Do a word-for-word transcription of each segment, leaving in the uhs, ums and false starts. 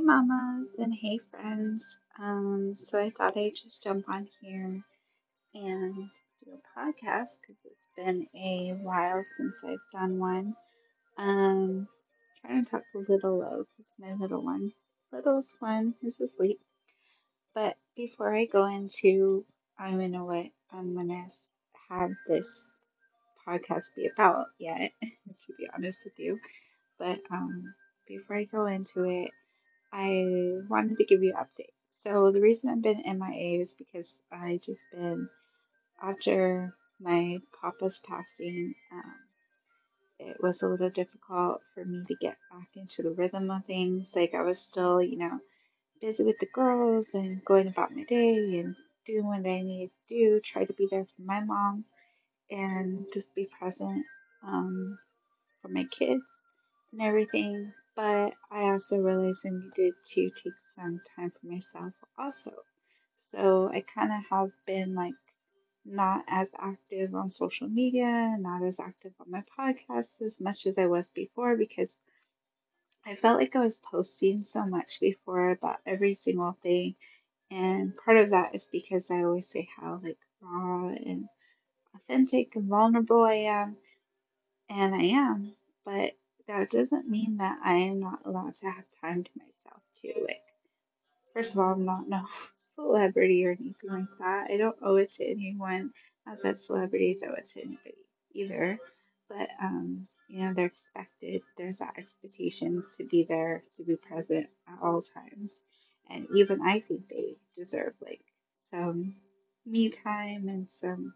mamas and hey friends. Um, so I thought I'd just jump on here and do a podcast because it's been a while since I've done one. Um, Trying to talk a little low because my little one, littlest one, is asleep. But before I go into, I don't even know what I'm gonna have this podcast be about yet, to be honest with you. But um, before I go into it, I wanted to give you an update. So the reason I've been M I A is because I just been after my papa's passing. Um, it was a little difficult for me to get back into the rhythm of things. Like I was still, you know, busy with the girls and going about my day and doing what I needed to do. Try to be there for my mom and just be present. Um, for my kids and everything. But I also realized I needed to take some time for myself also. So I kind of have been like not as active on social media, not as active on my podcast as much as I was before because I felt like I was posting so much before about every single thing. And part of that is because I always say how like raw and authentic and vulnerable I am. And I am, but that doesn't mean that I am not allowed to have time to myself too. Like, first of all, I'm not no celebrity or anything like that. I don't owe it to anyone. Not that celebrities owe it to anybody either. But um, you know, they're expected. There's that expectation to be there, to be present at all times. And even I think they deserve like some me time and some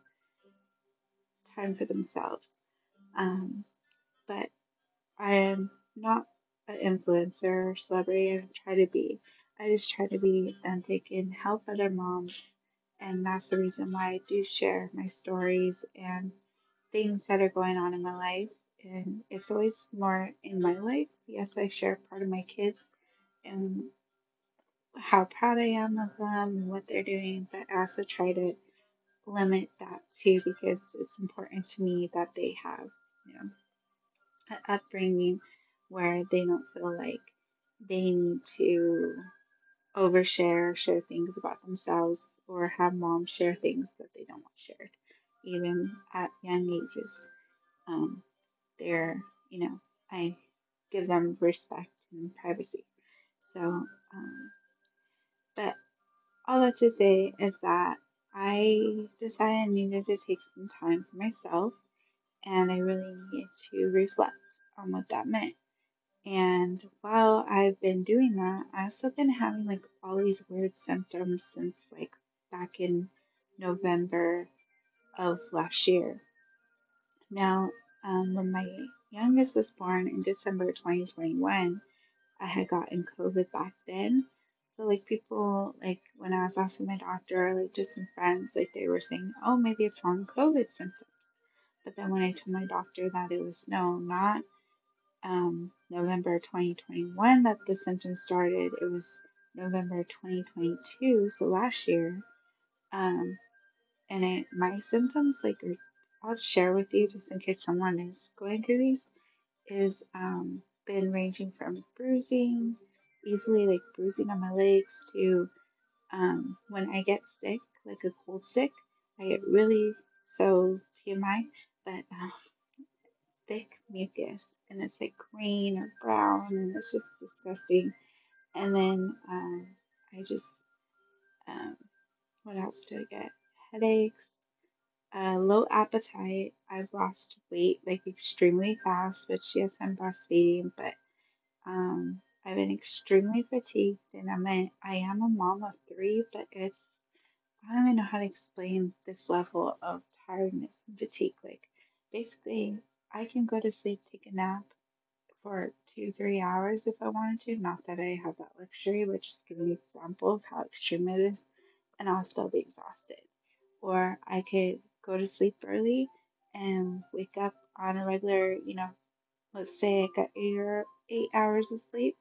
time for themselves. Um, but I am not an influencer or celebrity. I don't try to be. I just try to be authentic and help other moms. And that's the reason why I do share my stories and things that are going on in my life. And it's always more in my life. Yes, I share part of my kids and how proud I am of them and what they're doing, but I also try to limit that too because it's important to me that they have, you know, an upbringing where they don't feel like they need to overshare, share things about themselves, or have mom share things that they don't want shared, even at young ages. Um, they're, you know, I give them respect and privacy. So, um, but all that to say is that I decided I needed to take some time for myself and I really needed to reflect on what that meant. And while I've been doing that, I've also been having like all these weird symptoms since like back in November of last year. Now, um, when my youngest was born in December twenty twenty-one, I had gotten COVID back then. So like people like when I was asking my doctor, like just some friends, like they were saying, oh, maybe it's long COVID symptoms. But then when I told my doctor that it was no, not um, November twenty twenty-one that the symptoms started. It was November twenty twenty-two, so last year. Um, and it, my symptoms, like, are, I'll share with you just in case someone is going through these, is um, been ranging from bruising, easily like bruising on my legs, to um, when I get sick, like a cold sick, I get really so T M I, but um, thick mucus and it's like green or brown and it's just disgusting. And then um, I just, um, what else do I get? Headaches, uh, low appetite. I've lost weight like extremely fast, which yes, I'm breastfeeding, but um, I've been extremely fatigued and I'm a, I am a mom of three, but it's, I don't even know how to explain this level of tiredness and fatigue. Like basically, I can go to sleep, take a nap, for two, three hours if I wanted to. Not that I have that luxury, but just give an example of how extreme it is, and I'll still be exhausted. Or I could go to sleep early and wake up on a regular, you know, let's say I got eight or eight hours of sleep,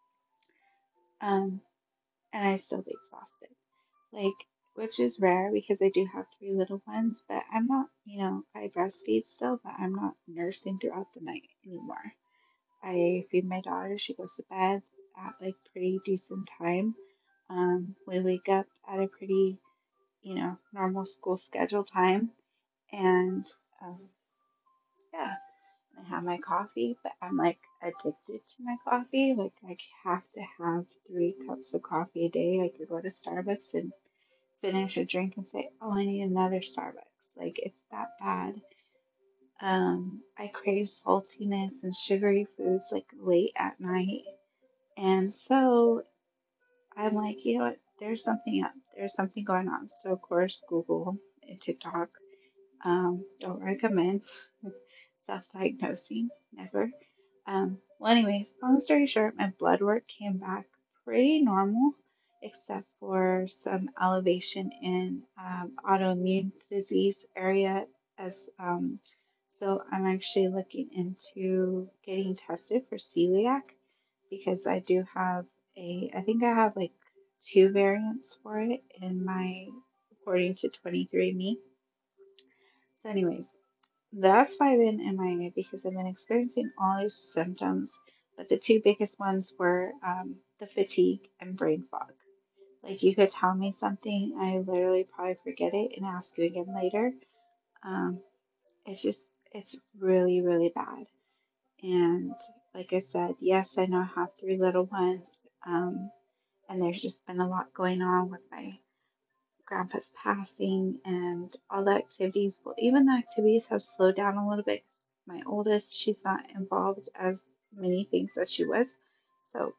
um, and I still be exhausted. Like, which is rare because I do have three little ones, but I'm not, you know, I breastfeed still, but I'm not nursing throughout the night anymore. I feed my daughter, she goes to bed, at like pretty decent time. Um, we wake up at a pretty, you know, normal school schedule time, and um, yeah, I have my coffee, but I'm like addicted to my coffee. Like I have to have three cups of coffee a day. I could go to Starbucks and finish a drink and say, "Oh, I need another Starbucks." Like it's that bad. Um, I crave saltiness and sugary foods like late at night. And so I'm like, you know what? There's something up. There's something going on. So of course, Google and TikTok um, don't recommend self-diagnosing. Never. Um, well, anyways, long story short, my blood work came back pretty normal, except for some elevation in um, autoimmune disease area. As um, so, I'm actually looking into getting tested for celiac because I do have a, I think I have like two variants for it in my, according to twenty-three and me. So, anyways, that's why I've been in Miami because I've been experiencing all these symptoms, but the two biggest ones were um, the fatigue and brain fog. Like you could tell me something, I literally probably forget it and ask you again later. Um, it's just, it's really, really bad. And like I said, yes, I know I have three little ones, um, and there's just been a lot going on with my grandpa's passing and all the activities. Well, even the activities have slowed down a little bit. My oldest, she's not involved as many things as she was. So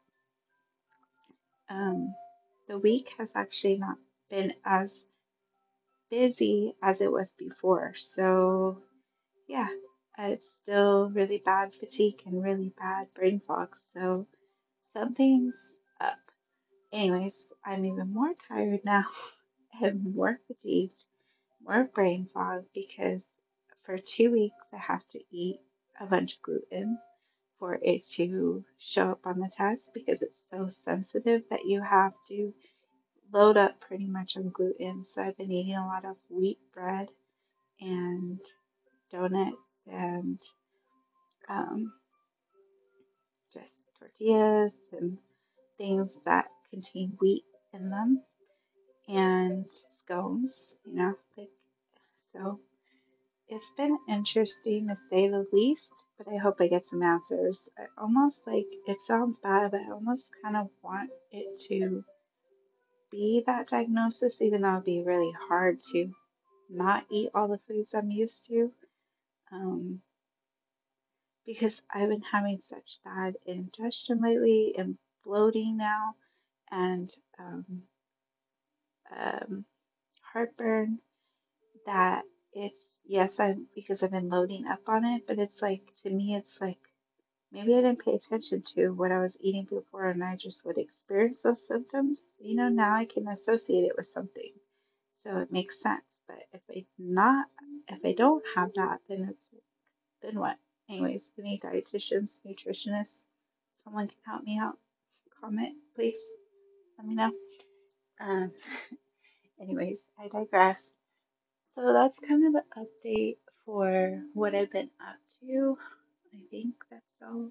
um, the week has actually not been as busy as it was before. So yeah, it's still really bad fatigue and really bad brain fog. So something's up. Anyways, I'm even more tired now and more fatigued, more brain fog because for two weeks I have to eat a bunch of gluten for it to show up on the test because it's so sensitive that you have to load up pretty much on gluten. So I've been eating a lot of wheat bread and donuts and um, just tortillas and things that contain wheat in them and scones, you know, like so. It's been interesting to say the least, but I hope I get some answers. I almost like it sounds bad, but I almost kind of want it to be that diagnosis, even though it'd be really hard to not eat all the foods I'm used to. Um, because I've been having such bad indigestion lately and bloating now and um, um, heartburn that it's, yes, I'm because I've been loading up on it, but it's like, to me, it's like, maybe I didn't pay attention to what I was eating before and I just would experience those symptoms. You know, now I can associate it with something. So it makes sense. But if I not if I don't have that, then it's then what? Anyways, any dietitians, nutritionists, someone can help me out. Comment, please. Let me know. Um, anyways, I digress. So that's kind of the update for what I've been up to. I think that's all.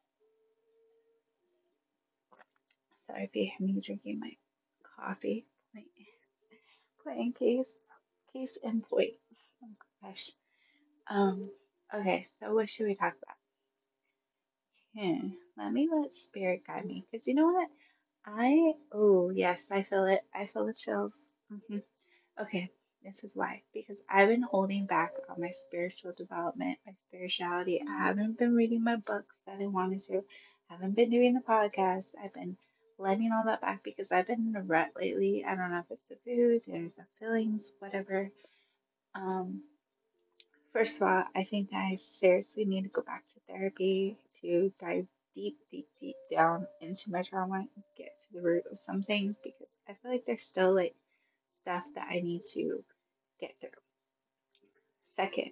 Sorry if you hear me drinking my coffee. Point, point in case, case in point. Oh gosh. Um. Okay. So what should we talk about? Hmm. Let me let spirit guide me, because you know what? I oh yes, I feel it. I feel the chills. Hmm. Okay. This is why. Because I've been holding back on my spiritual development, my spirituality. I haven't been reading my books that I wanted to. I haven't been doing the podcast. I've been letting all that back because I've been in a rut lately. I don't know if it's the food or the feelings, whatever. Um, First of all, I think that I seriously need to go back to therapy to dive deep, deep, deep down into my trauma and get to the root of some things because I feel like there's still like stuff that I need to get through. Second,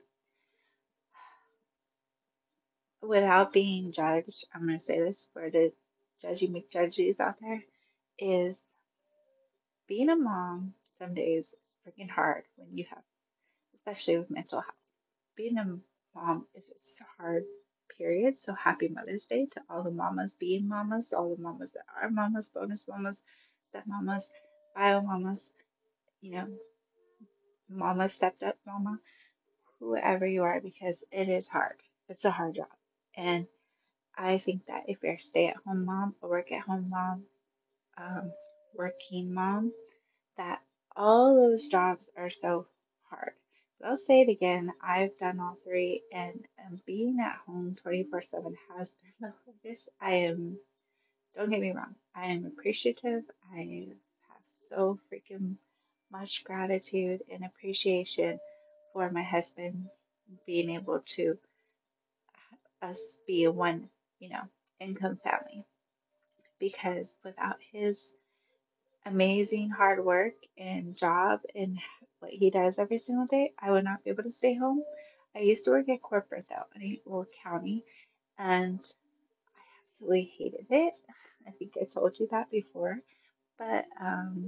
without being judged, I'm going to say this for the judgy McJudgies out there, is being a mom some days is freaking hard when you have, especially with mental health. Being a mom is just hard, period. So happy Mother's Day to all the mamas being mamas, all the mamas that are mamas, bonus mamas, step mamas, bio mamas, you know, mama stepped up mama, whoever you are, because it is hard. It's a hard job. And I think that if you're a stay at home mom, a work at home mom, um, working mom, that all those jobs are so hard. But I'll say it again, I've done all three, and, and being at home twenty-four seven has been the hardest. I am, don't get me wrong, I am appreciative. I have so freaking much gratitude and appreciation for my husband being able to us be a one, you know, income family, because without his amazing hard work and job and what he does every single day, I would not be able to stay home. I used to work at corporate though, in Old County, and I absolutely hated it. I think I told you that before, but um,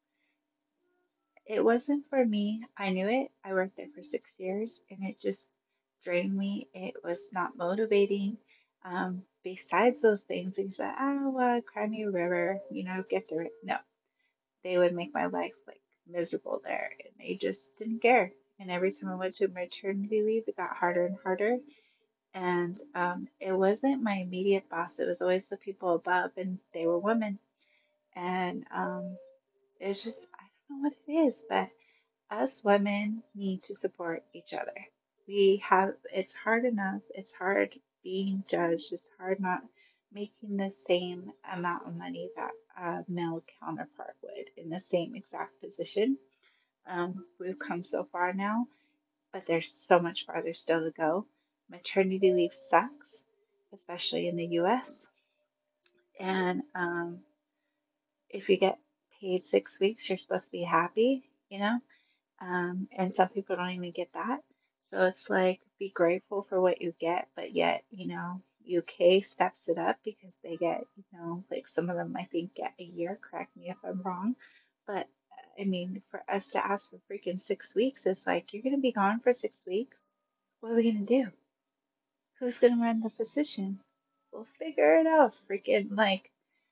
it wasn't for me. I knew it. I worked there for six years, and it just drained me. It was not motivating. Um, besides those things, because like, oh, well, cry me a river, you know, get through it. No, they would make my life like miserable there, and they just didn't care. And every time I went to maternity leave, it got harder and harder. And um, it wasn't my immediate boss; it was always the people above, and they were women. And um, it's just I don't know what it is, but us women need to support each other. We have it's hard enough. It's hard being judged. It's hard not making the same amount of money that a male counterpart would in the same exact position. Um, we've come so far now, but there's so much farther still to go. Maternity leave sucks, especially in the U S. And um, if you get paid six weeks, you're supposed to be happy, you know? Um, and some people don't even get that. So it's like be grateful for what you get, but yet, you know, U K steps it up because they get, you know, like some of them I think get a year, correct me if I'm wrong. But I mean, for us to ask for freaking six weeks, it's like you're gonna be gone for six weeks. What are we gonna do? Who's gonna run the position? We'll figure it out. Freaking like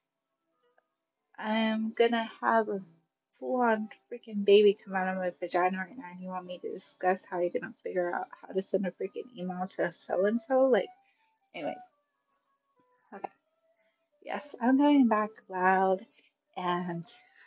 I'm gonna have a full on freaking baby come out of my vagina right now, and you want me to discuss how you're gonna figure out how to send a freaking email to so and so? Like, anyways, okay. Yes, I'm going back loud and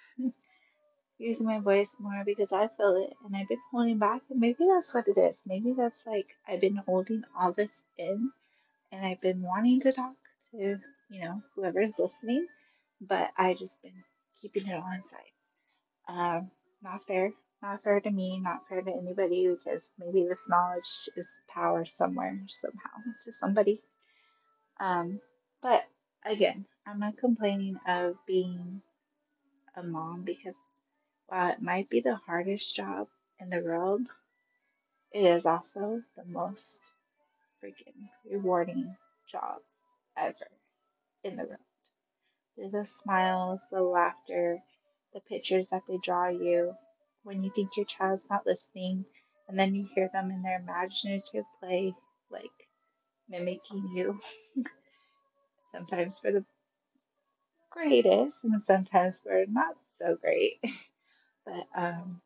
using my voice more because I feel it and I've been holding back, and maybe that's what it is. Maybe that's like I've been holding all this in and I've been wanting to talk to, you know, whoever's listening, but I just been keeping it all inside. Um, not fair. Not fair to me, not fair to anybody, because maybe this knowledge is power somewhere, somehow, to somebody. Um, but again, I'm not complaining of being a mom because while it might be the hardest job in the world, it is also the most freaking rewarding job ever in the world. The smiles, the laughter, the pictures that they draw you when you think your child's not listening, and then you hear them in their imaginative play, like mimicking you, sometimes for the greatest and sometimes for not so great. But um,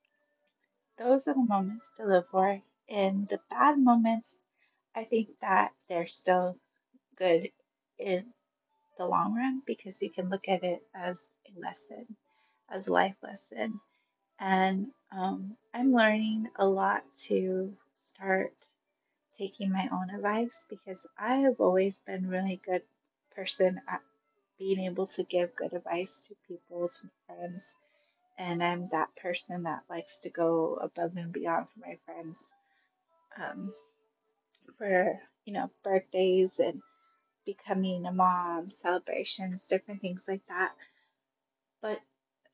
those are the moments to live for. And the bad moments, I think that they're still good in the long run because you can look at it as a lesson, as a life lesson. And um, I'm learning a lot to start taking my own advice because I have always been really good person at being able to give good advice to people, to friends. And I'm that person that likes to go above and beyond for my friends, um, for, you know, birthdays and becoming a mom, celebrations, different things like that. But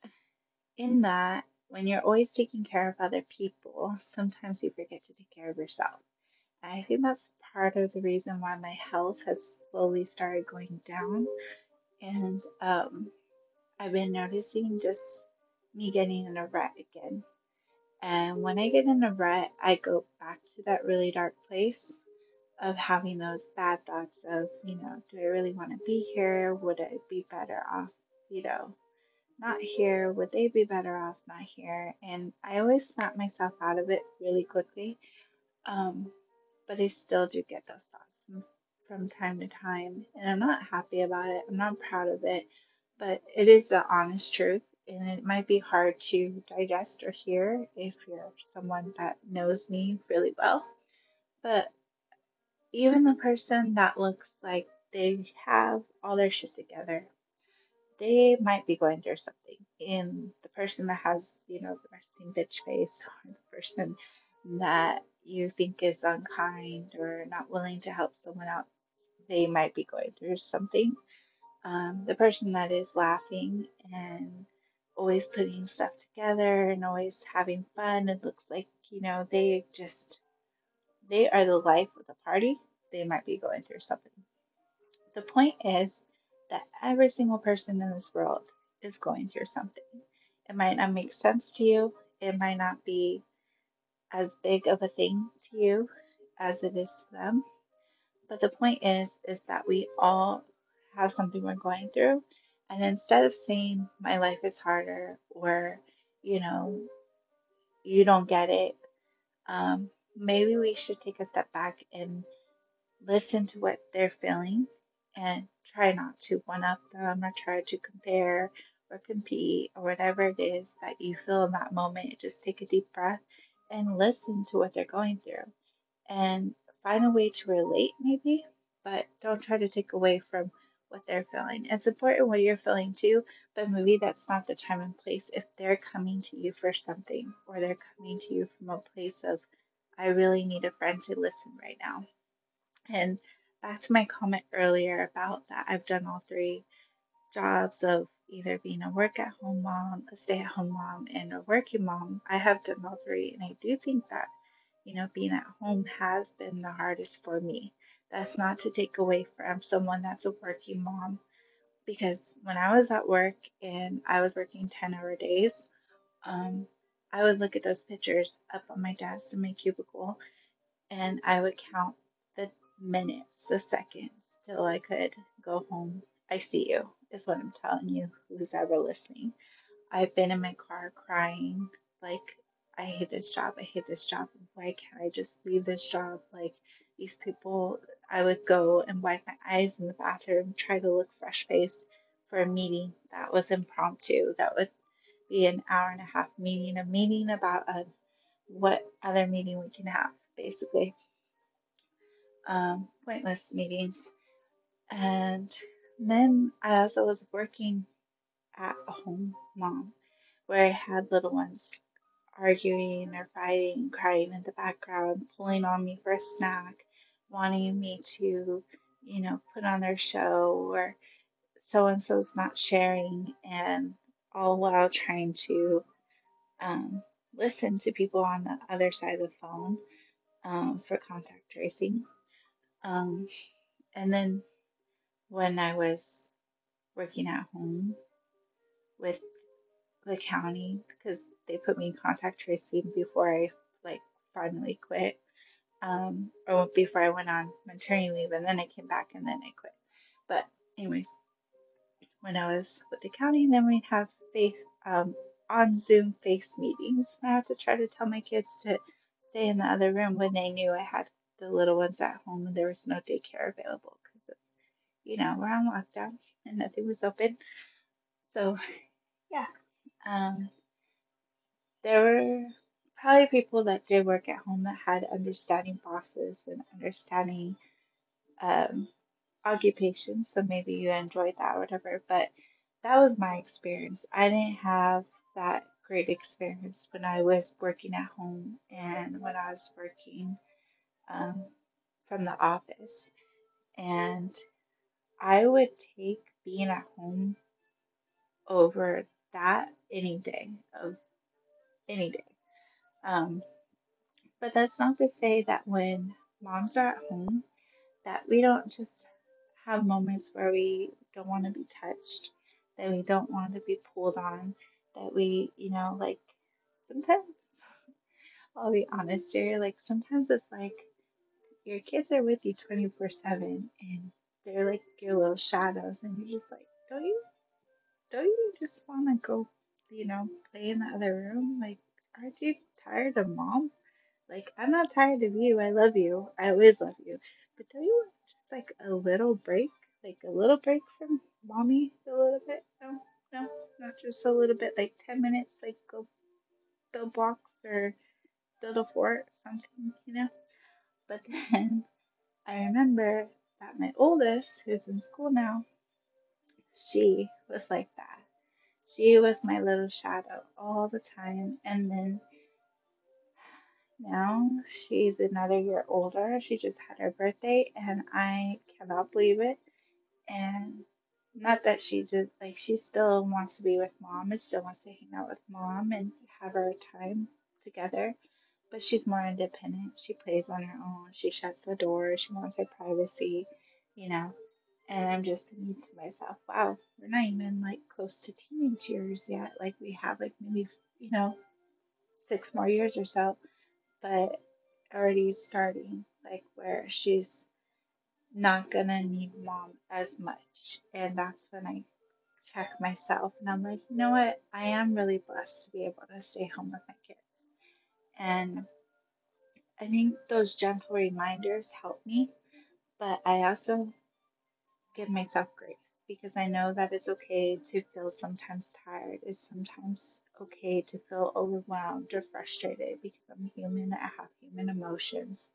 in that, when you're always taking care of other people, sometimes you forget to take care of yourself. And I think that's part of the reason why my health has slowly started going down. And um, I've been noticing just me getting in a rut again. And when I get in a rut, I go back to that really dark place. of having those bad thoughts of, you know, do I really want to be here? Would I be better off, you know, not here? Would they be better off not here? And I always snap myself out of it really quickly. Um, but I still do get those thoughts from from time to time, and I'm not happy about it. I'm not proud of it, but it is the honest truth, and it might be hard to digest or hear if you're someone that knows me really well. But even the person that looks like they have all their shit together, they might be going through something. And the person that has, you know, the resting bitch face, or the person that you think is unkind or not willing to help someone else, they might be going through something. Um, the person that is laughing and always putting stuff together and always having fun, it looks like, you know, they just, they are the life of the party. They might be going through something. The point is that every single person in this world is going through something. It might not make sense to you. It might not be as big of a thing to you as it is to them. But the point is, is that we all have something we're going through. And instead of saying my life is harder or, you know, you don't get it, um, maybe we should take a step back and listen to what they're feeling and try not to one up them or try to compare or compete or whatever it is that you feel in that moment. Just take a deep breath and listen to what they're going through and find a way to relate, maybe, but don't try to take away from what they're feeling. It's important what you're feeling too, but maybe that's not the time and place if they're coming to you for something or they're coming to you from a place of, I really need a friend to listen right now. And back to my comment earlier about that, I've done all three jobs of either being a work at home mom, a stay at home mom, and a working mom. I have done all three, and I do think that, you know, being at home has been the hardest for me. That's not to take away from someone that's a working mom, because when I was at work and I was working ten hour days, um, I would look at those pictures up on my desk in my cubicle and I would count the minutes, the seconds till I could go home. I see you, is what I'm telling you, who's ever listening. I've been in my car crying, like, I hate this job, I hate this job. Why can't I just leave this job? Like, these people, I would go and wipe my eyes in the bathroom, try to look fresh faced for a meeting that was impromptu, that would be an hour and a half meeting, a meeting about a, what other meeting we can have, basically um, pointless meetings. And then I also was working at a home mom where I had little ones arguing or fighting, crying in the background, pulling on me for a snack, wanting me to, you know, put on their show, or so and so's not sharing, and all while trying to um, listen to people on the other side of the phone um, for contact tracing. Um, and then when I was working at home with the county, because they put me in contact tracing before I like finally quit, um, or before I went on maternity leave, and then I came back and then I quit. But anyways, when I was with the county, then we'd have face um, on Zoom face meetings. And I had to try to tell my kids to stay in the other room when they knew I had the little ones at home and there was no daycare available because you know we're on lockdown and nothing was open. So yeah, um, there were probably people that did work at home that had understanding bosses and understanding um, occupations, so maybe you enjoyed that or whatever. But that was my experience. I didn't have that great experience when I was working at home and when I was working um, from the office. And I would take being at home over that any day of any day. Um, But that's not to say that when moms are at home, that we don't just have moments where we don't want to be touched, that we don't want to be pulled on, that we, you know, like sometimes, I'll be honest here, like sometimes it's like your kids are with you twenty-four seven and they're like your little shadows, and you're just like, don't you, don't you just want to go, you know, play in the other room? Like, aren't you tired of mom? Like, I'm not tired of you. I love you. I always love you. But don't you want just like a little break? Like a little break from mommy a little bit? No, no, not just a little bit, like ten minutes, like go build blocks or build a fort or something, you know? But then I remember that my oldest, who's in school now, she was like that. She was my little shadow all the time. And then now she's another year older. She just had her birthday, and I cannot believe it. And not that she just like she still wants to be with mom and still wants to hang out with mom and have her time together, but she's more independent. She plays on her own. She shuts the door. She wants her privacy, you know. And I'm just thinking to myself, wow, we're not even like close to teenage years yet. Like we have like maybe, you know, six more years or so, but already starting like where she's not gonna need mom as much. And that's when I check myself and I'm like, you know what? I am really blessed to be able to stay home with my kids. And I think those gentle reminders help me, but I also give myself grace because I know that it's okay to feel sometimes tired. It's sometimes okay to feel overwhelmed or frustrated because I'm human. I have human emotions.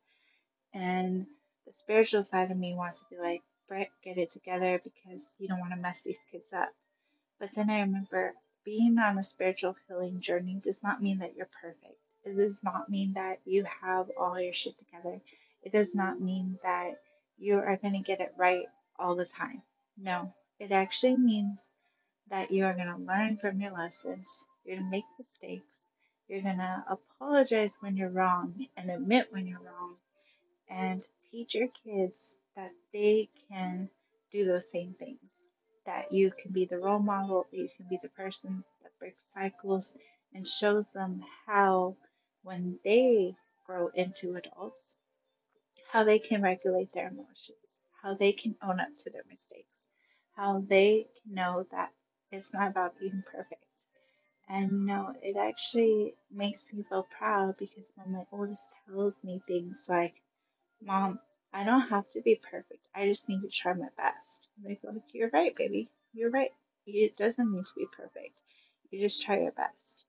And the spiritual side of me wants to be like, Brett, get it together because you don't want to mess these kids up. But then I remember being on a spiritual healing journey does not mean that you're perfect. It does not mean that you have all your shit together. It does not mean that you are going to get it right all the time. No, it actually means that you are going to learn from your lessons. You're going to make mistakes. You're going to apologize when you're wrong and admit when you're wrong and teach your kids that they can do those same things. That you can be the role model, that you can be the person that breaks cycles and shows them how, when they grow into adults, how they can regulate their emotions, how they can own up to their mistakes, how they can know that it's not about being perfect. And you know, it actually makes me feel proud because when my oldest tells me things like, Mom, I don't have to be perfect. I just need to try my best. And they go, like, you're right, baby. You're right. It doesn't need to be perfect. You just try your best.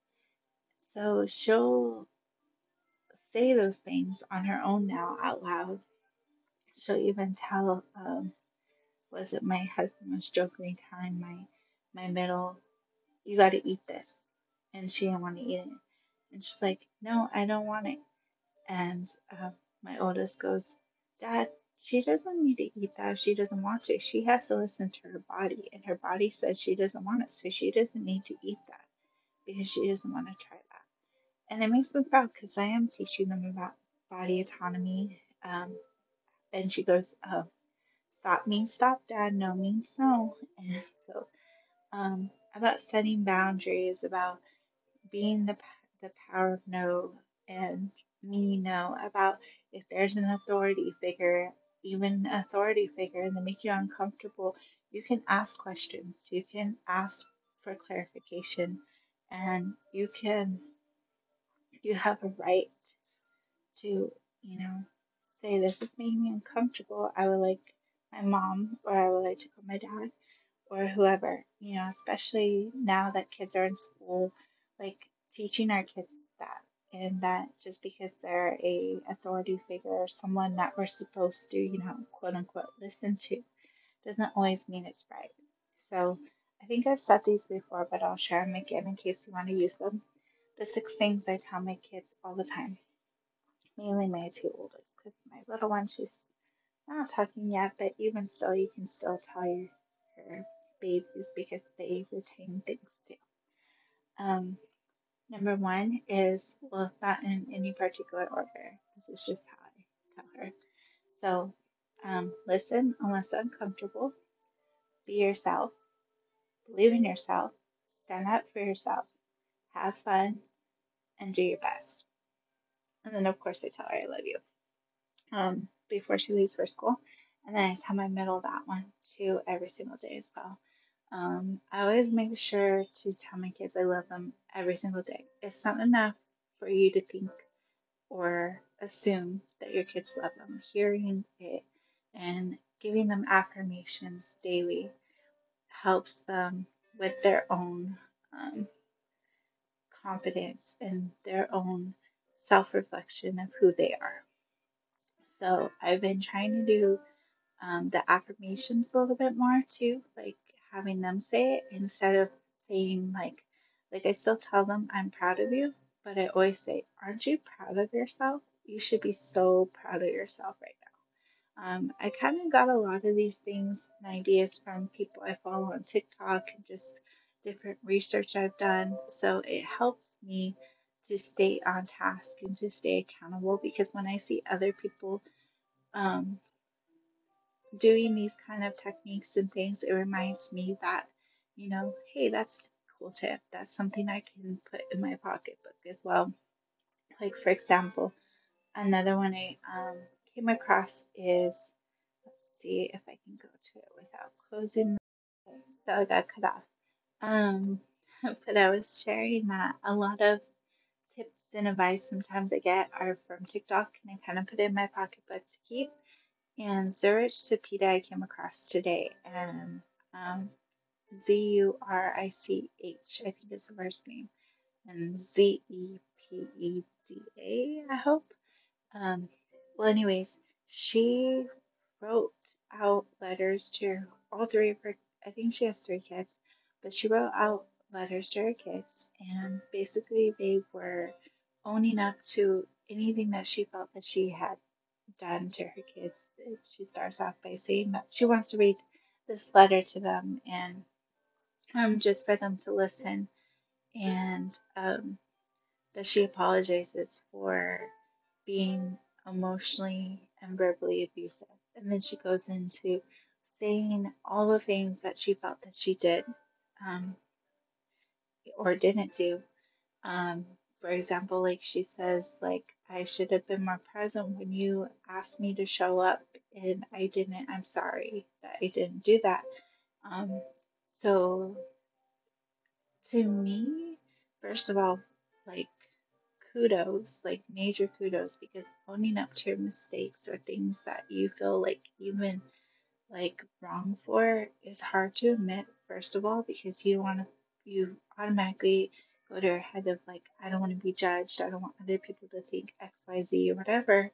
So she'll say those things on her own now out loud. She'll even tell, um, was it my husband was jokingly telling my my middle, you got to eat this, and she didn't want to eat it, and she's like, no, I don't want it. And uh, my oldest goes, Dad, she doesn't need to eat that. She doesn't want to. She has to listen to her body, and her body says she doesn't want it, so she doesn't need to eat that because she doesn't want to try that. And it makes me proud because I am teaching them about body autonomy. Um, and she goes, uh, Stop means stop, Dad. No means no. And so, um, about setting boundaries, about being the the power of no and meaning no, about if there's an authority figure, even an authority figure, and they make you uncomfortable, you can ask questions, you can ask for clarification, and you can you have a right to, you know, say this is making me uncomfortable. I would like my mom or I would like to call my dad or whoever, you know, especially now that kids are in school, like teaching our kids that and that just because they're a authority figure or someone that we're supposed to, you know, quote unquote listen to doesn't always mean it's right. So I think I've said these before, but I'll share them again in case you want to use them. The six things I tell my kids all the time, mainly my two oldest, because my little one, she's not talking yet, but even still, you can still tell your, your babies because they retain things too. Um, number one is, well, not in any particular order. This is just how I tell her. So, um, listen unless uncomfortable. Be yourself. Believe in yourself. Stand up for yourself. Have fun and do your best. And then, of course, I tell her I love you. Um, before she leaves for school. And then I tell my middle that one too every single day as well. Um, I always make sure to tell my kids I love them every single day. It's not enough for you to think or assume that your kids love them. Hearing it and giving them affirmations daily helps them with their own um, confidence and their own self reflection of who they are. So I've been trying to do um, the affirmations a little bit more too, like having them say it instead of saying like, like I still tell them I'm proud of you, but I always say, aren't you proud of yourself? You should be so proud of yourself right now. Um, I kind of got a lot of these things and ideas from people I follow on TikTok and just different research I've done. So it helps me to stay on task and to stay accountable because when I see other people um, doing these kind of techniques and things, it reminds me that, you know, hey, that's a cool tip. That's something I can put in my pocketbook as well. Like, for example, another one I um, came across is, let's see if I can go to it without closing. My, so I got cut off. Um, but I was sharing that a lot of tips and advice sometimes I get are from TikTok, and I kind of put it in my pocketbook to keep. And Zurich Sapita I came across today, and um, Z U R I C H, I think is the first name, and Z E P E D A, I hope. Um, well, anyways, she wrote out letters to all three of her, I think she has three kids, but she wrote out letters to her kids, and basically they were owning up to anything that she felt that she had done to her kids. She starts off by saying that she wants to read this letter to them and um, just for them to listen, and um, that she apologizes for being emotionally and verbally abusive. And then she goes into saying all the things that she felt that she did um, or didn't do. Um, for example, like she says, like, I should have been more present when you asked me to show up and I didn't. I'm sorry that I didn't do that. Um, so to me, first of all, like kudos, like major kudos, because owning up to your mistakes or things that you feel like you've been like wrong for is hard to admit, first of all, because you want to, you automatically go to your head of like, I don't want to be judged, I don't want other people to think X, Y, Z or whatever.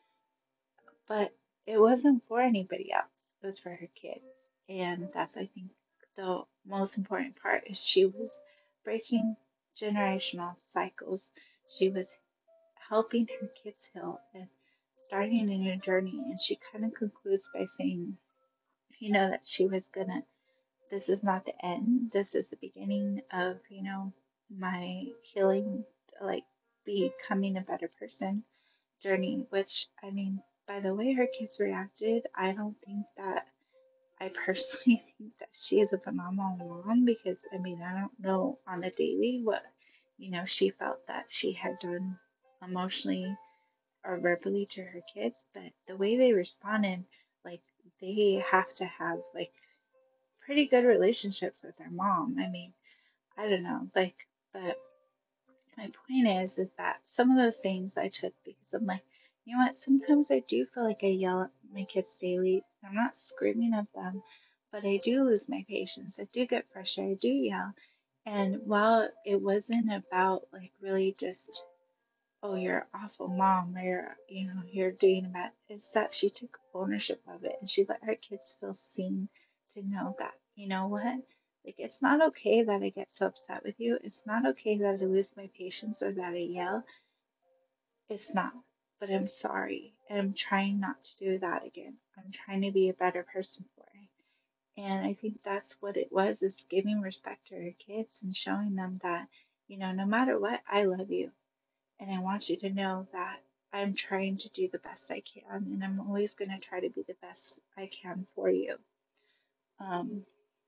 But it wasn't for anybody else, it was for her kids. And that's, I think, the most important part is she was breaking generational cycles. She was helping her kids heal and starting a new journey. And she kind of concludes by saying, you know, that she was gonna, this is not the end, this is the beginning of, you know, my healing, like becoming a better person journey. Which, I mean, by the way her kids reacted, I don't think that, I personally think that she is a phenomenal mom because, I mean, I don't know on the daily what, you know, she felt that she had done emotionally or verbally to her kids, but the way they responded, like they have to have like pretty good relationships with their mom. I mean, I don't know, like, but my point is, is that some of those things I took because I'm like, you know what? Sometimes I do feel like I yell at my kids daily. I'm not screaming at them, but I do lose my patience. I do get frustrated. I do yell. And while it wasn't about like really just, oh, you're an awful mom, or you're, you know, you're doing bad. It's that she took ownership of it and she let her kids feel seen to know that, you know what? Like, it's not okay that I get so upset with you. It's not okay that I lose my patience or that I yell. It's not. But I'm sorry. And I'm trying not to do that again. I'm trying to be a better person for it. And I think that's what it was, is giving respect to her kids and showing them that, you know, no matter what, I love you. And I want you to know that I'm trying to do the best I can, and I'm always going to try to be the best I can for you. Um,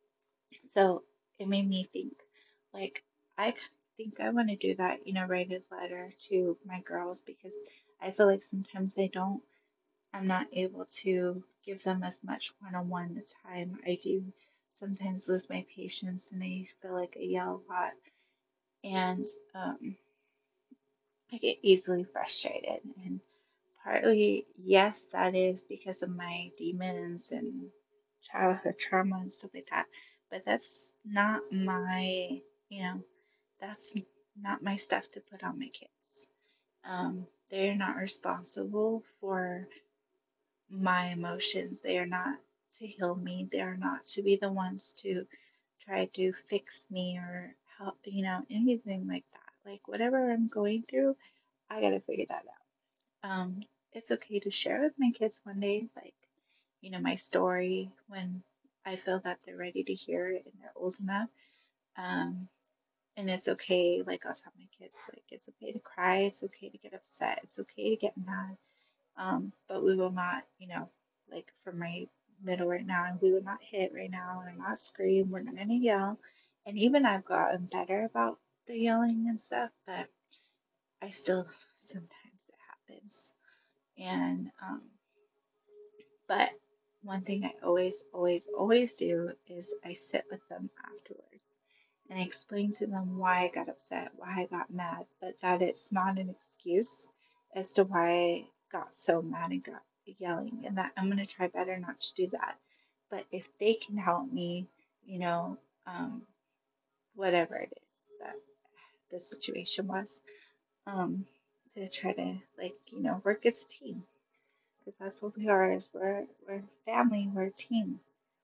so it made me think, like, I think I want to do that, you know, write a letter to my girls because I feel like sometimes I don't I'm not able to give them as much one-on-one time. I do sometimes lose my patience and I feel like I yell a lot. And um, I get easily frustrated. And partly, yes, that is because of my demons and childhood trauma and stuff like that. But that's not my, you know, that's not my stuff to put on my kids. Um, they're not responsible for my emotions. They are not to heal me. They are not to be the ones to try to fix me or help, you know, anything like that. Like whatever I'm going through, I gotta figure that out. Um, it's okay to share with my kids one day, like, you know, my story when I feel that they're ready to hear it and they're old enough. Um, and it's okay, like I'll tell my kids, like it's okay to cry, it's okay to get upset, it's okay to get mad. Um, but we will not, you know, like for my middle right now, we will not hit right now, and I'm not scream, we're not gonna yell. And even I've gotten better about the yelling and stuff, but I still sometimes it happens. And um, but one thing I always, always, always do is I sit with them afterwards and explain to them why I got upset, why I got mad, but that it's not an excuse as to why I got so mad and got yelling, and that I'm going to try better not to do that. But if they can help me, you know, um, whatever it is that the situation was, um, to try to like, you know, work as a team, because that's what we are. Is we're we're family, we're a team.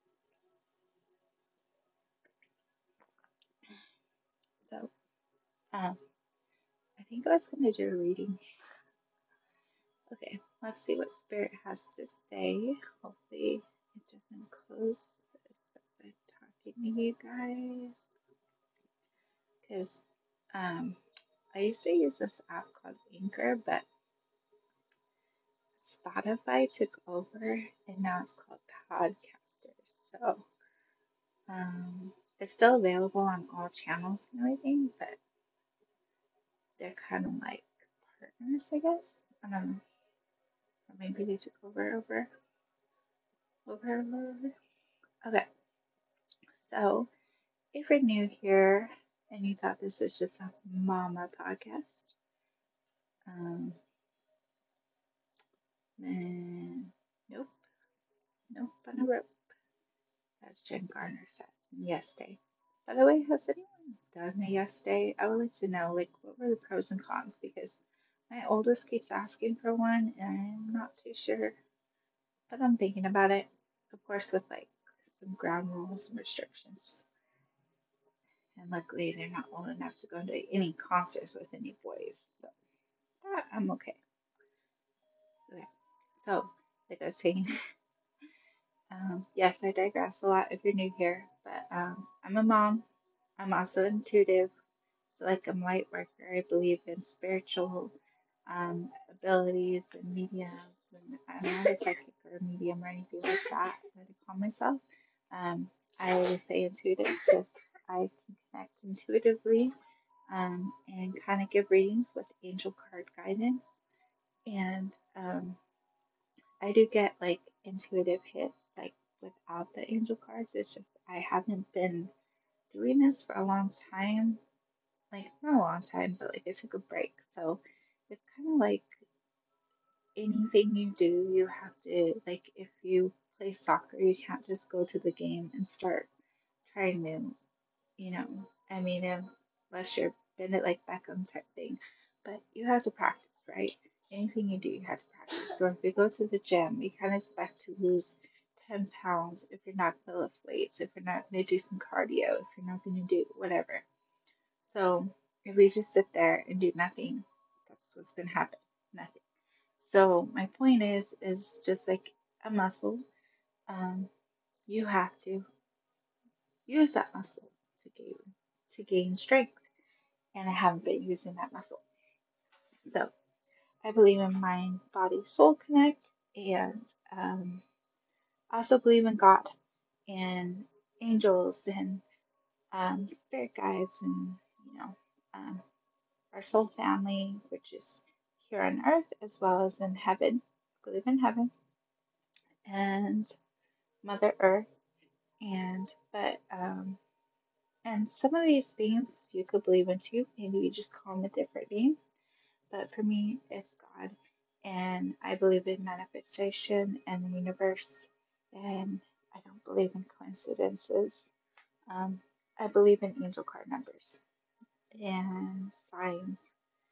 So, um, I think I was going to do a reading. Okay, let's see what Spirit has to say. Hopefully, it doesn't close this as I'm talking to you guys. Because um, I used to use this app called Anchor, but Spotify took over and now it's called Podcasters. So um, it's still available on all channels and everything, but they're kind of like partners, I guess. I don't know. Or maybe they took over, over, over, over. Okay, so if you're new here and you thought this was just a mama podcast, um, then nope, nope, on a rope, as Jen Garner says. Yes day. By the way, has anyone done a yes day? I would like to know, like, what were the pros and cons? Because my oldest keeps asking for one, and I'm not too sure, but I'm thinking about it. Of course, with like some ground rules and restrictions. And luckily, they're not old enough to go to any concerts with any boys, so that I'm okay. Okay. So, like I was saying, um, yes, I digress a lot if you're new here, but um, I'm a mom. I'm also intuitive. So, like, I'm light worker. I believe in spiritual um, abilities and mediums. And I'm not a psychic or a medium or anything like that. I call myself. Um, I always say intuitive because I can connect intuitively um, and kind of give readings with angel card guidance. And um, I do get like intuitive hits, like without the angel cards. It's just I haven't been doing this for a long time. Like, not a long time, but like I took a break. So it's kind of like anything you do, you have to, like, if you play soccer, you can't just go to the game and start trying to, you know, I mean, um, unless you're bend it like Beckham type thing, but you have to practice, right? Anything you do, you have to practice. So if you go to the gym, you kind of expect to lose ten pounds if you're not going to lift weights, if you're not going to do some cardio, if you're not going to do whatever. So if we just sit there and do nothing, that's what's going to happen. Nothing. So my point is, is just like a muscle. Um, you have to use that muscle to gain to gain strength, and I haven't been using that muscle. So I believe in mind, body, soul connect, and um, also believe in God and angels and um, spirit guides, and you know um, our soul family, which is here on earth as well as in heaven. I believe in heaven. and Mother Earth, and but um, and some of these things you could believe in too. Maybe you just call them a different name, but for me, it's God, and I believe in manifestation and the universe, and I don't believe in coincidences. Um, I believe in angel card numbers and signs.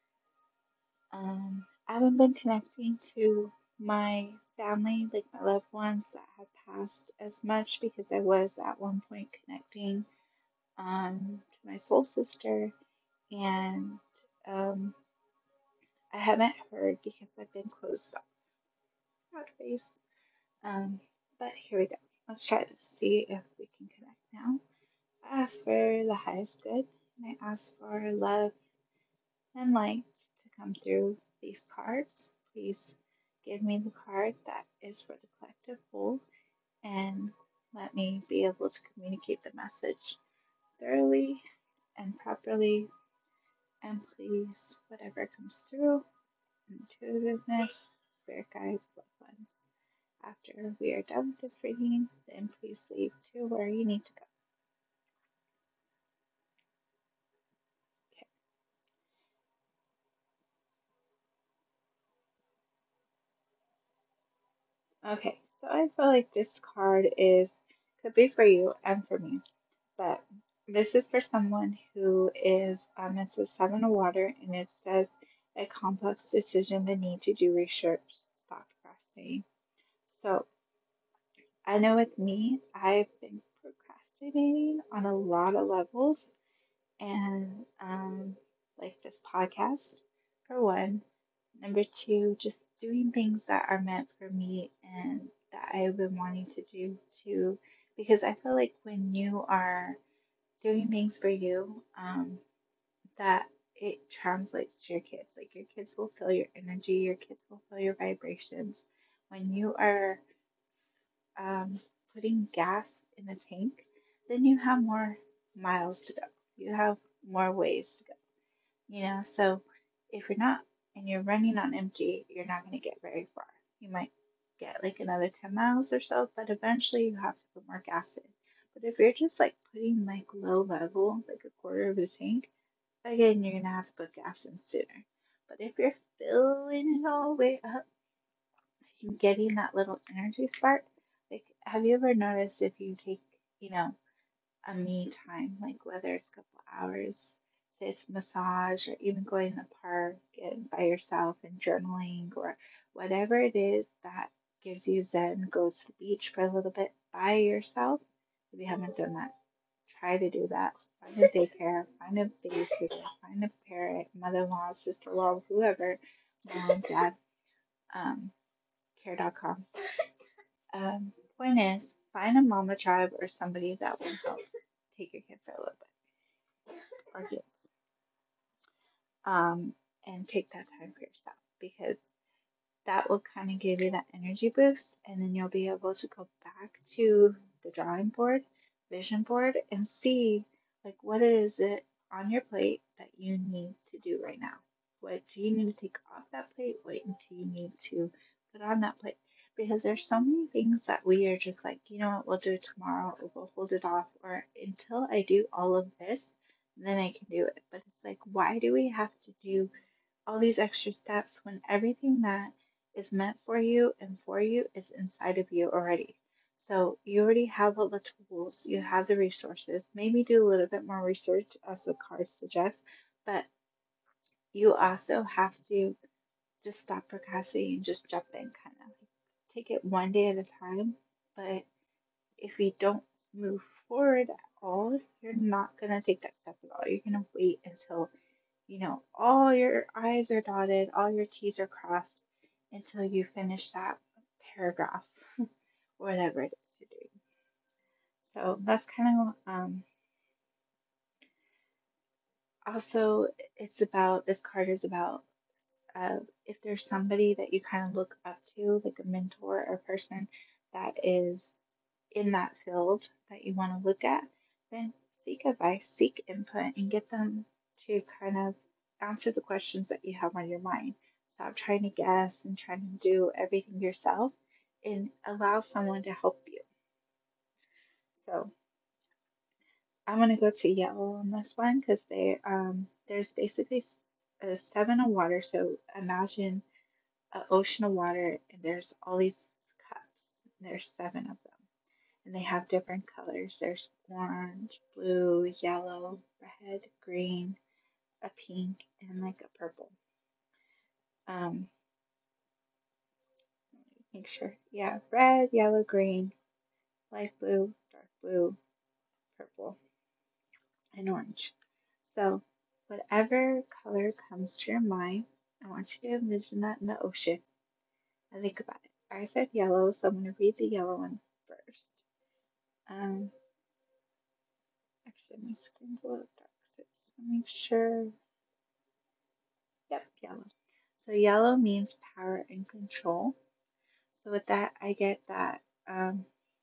Um, I haven't been connecting to my family, like my loved ones that have passed as much because I was at one point connecting um, to my soul sister, and um, I haven't heard because I've been closed off nowadays. Um, but here we go. Let's try to see if we can connect now. I ask for the highest good, and I ask for love and light to come through these cards. Please give me the card that is for the collective whole and let me be able to communicate the message thoroughly and properly. And please, whatever comes through, intuitiveness, spirit guides, loved ones. After we are done with this reading, then please leave to where you need to go. Okay. Okay, so I feel like this card is could be for you and for me. But this is for someone who is, um, it's a seven of water and it says a complex decision, the need to do research, stop procrastinating. So I know with me, I've been procrastinating on a lot of levels and um, like this podcast, for one. Number two, just doing things that are meant for me and that I've been wanting to do too. Because I feel like when you are doing things for you, um, that it translates to your kids. Like your kids will feel your energy, your kids will feel your vibrations. When you are um, putting gas in the tank, then you have more miles to go. You have more ways to go. You know, so if you're not and you're running on empty, you're not going to get very far. You might get like another ten miles or so, but eventually you have to put more gas in. But if you're just like putting like low level, like a quarter of the tank, again, you're gonna have to put gas in sooner. But if you're filling it all the way up, you're getting that little energy spark. Like, have you ever noticed if you take, you know, a me time, like whether it's a couple hours, say it's a massage, or even going to the park and by yourself and journaling, or whatever it is that gives you zen, go to the beach for a little bit by yourself. If you haven't done that, try to do that. Find a daycare, find a babysitter, find a parent, mother-in-law, sister-in-law, whoever, mom, dad, um, care dot com. Um, point is, find a mama tribe or somebody that will help take your kid for a little bit, or kids, um, and take that time for yourself because that will kind of give you that energy boost, and then you'll be able to go back to the drawing board, vision board, and see like what is it on your plate that you need to do right now. What do you need to take off that plate? What do you need to put on that plate? Because there's so many things that we are just like, you know what, we'll do it tomorrow, or we'll hold it off, or until I do all of this, then I can do it. But it's like, why do we have to do all these extra steps when everything that is meant for you and for you is inside of you already? So you already have all the tools, you have the resources. Maybe do a little bit more research as the cards suggest, but you also have to just stop procrastinating and just jump in, kind of take it one day at a time. But if you don't move forward at all, you're not going to take that step at all. You're going to wait until you know, all your I's are dotted, all your T's are crossed until you finish that paragraph, whatever it is you're doing. So that's kind of um, also, it's about this card is about uh, if there's somebody that you kind of look up to, like a mentor or person that is in that field that you want to look at, then seek advice, seek input, and get them to kind of answer the questions that you have on your mind. Stop trying to guess and trying to do everything yourself and allow someone to help you. So I'm gonna go to yellow on this one because they um there's basically s- uh, seven of water. So imagine an ocean of water, and there's all these cups. There's seven of them, and they have different colors. There's orange, blue, yellow, red, green, a pink, and like a purple. Um, make sure, yeah, red, yellow, green, light blue, dark blue, purple, and orange. So, whatever color comes to your mind, I want you to envision that in the ocean and think about it. I said yellow, so I'm going to read the yellow one first. Um, actually, my screen's a little dark, so just make sure. Yep, yellow. So, yellow means power and control. So, with that, I get that. Um,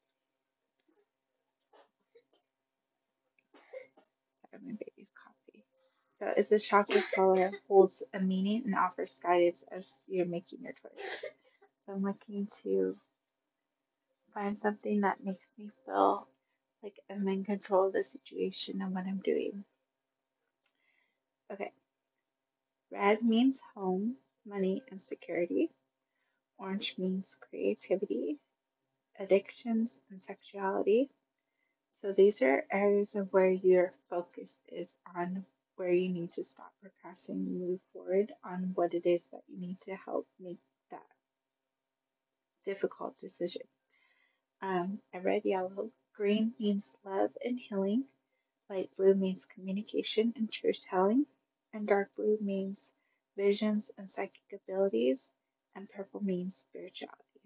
sorry, my baby's coffee. So, it's a chocolate color, holds a meaning, and offers guidance as you're making your choices. So, I'm looking to find something that makes me feel like I'm in control of the situation and what I'm doing. Okay, red means home, money, and security. Orange means creativity, addictions, and sexuality. So these are areas of where your focus is on where you need to stop procrastinating and move forward on what it is that you need to help make that difficult decision. Um, I read yellow. Green means love and healing. Light blue means communication and truth telling, and dark blue means visions and psychic abilities, and purple means spirituality,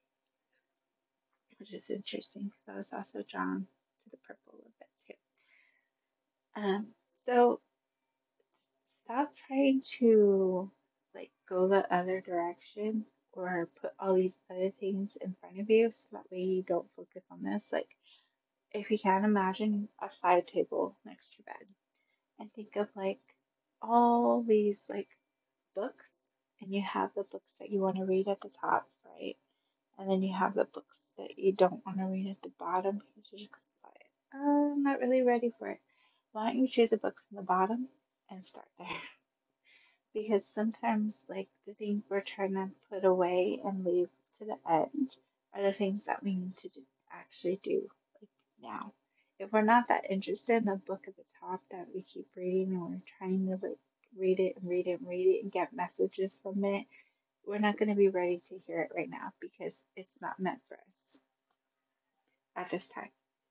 which is interesting because I was also drawn to the purple a little bit too. Um, so stop trying to like go the other direction or put all these other things in front of you so that way you don't focus on this. Like if you can imagine a side table next to your bed and think of like all these like books, and you have the books that you want to read at the top, right? And then you have the books that you don't want to read at the bottom because you're just like, oh, I'm not really ready for it. Why don't you choose a book from the bottom and start there? Because sometimes, like, the things we're trying to put away and leave to the end are the things that we need to do, actually do, like, now. If we're not that interested in a book at the top that we keep reading and we're trying to, like, read it and read it and read it and get messages from it, we're not going to be ready to hear it right now because it's not meant for us at this time.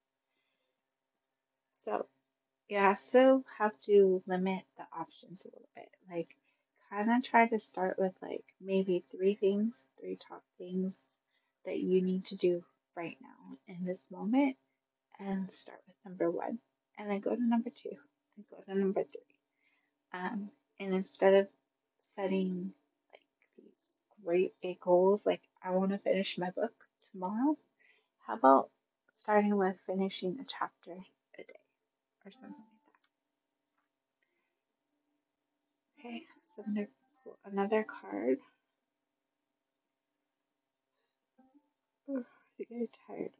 So, you also have to limit the options a little bit. Like, kind of try to start with like maybe three things, three top things that you need to do right now in this moment, and start with number one, and then go to number two, and go to number three. Um, and instead of setting like these great big goals, like I want to finish my book tomorrow, how about starting with finishing a chapter a day or something like that? Okay, so I'm gonna pull another card. Ooh, I'm getting tired,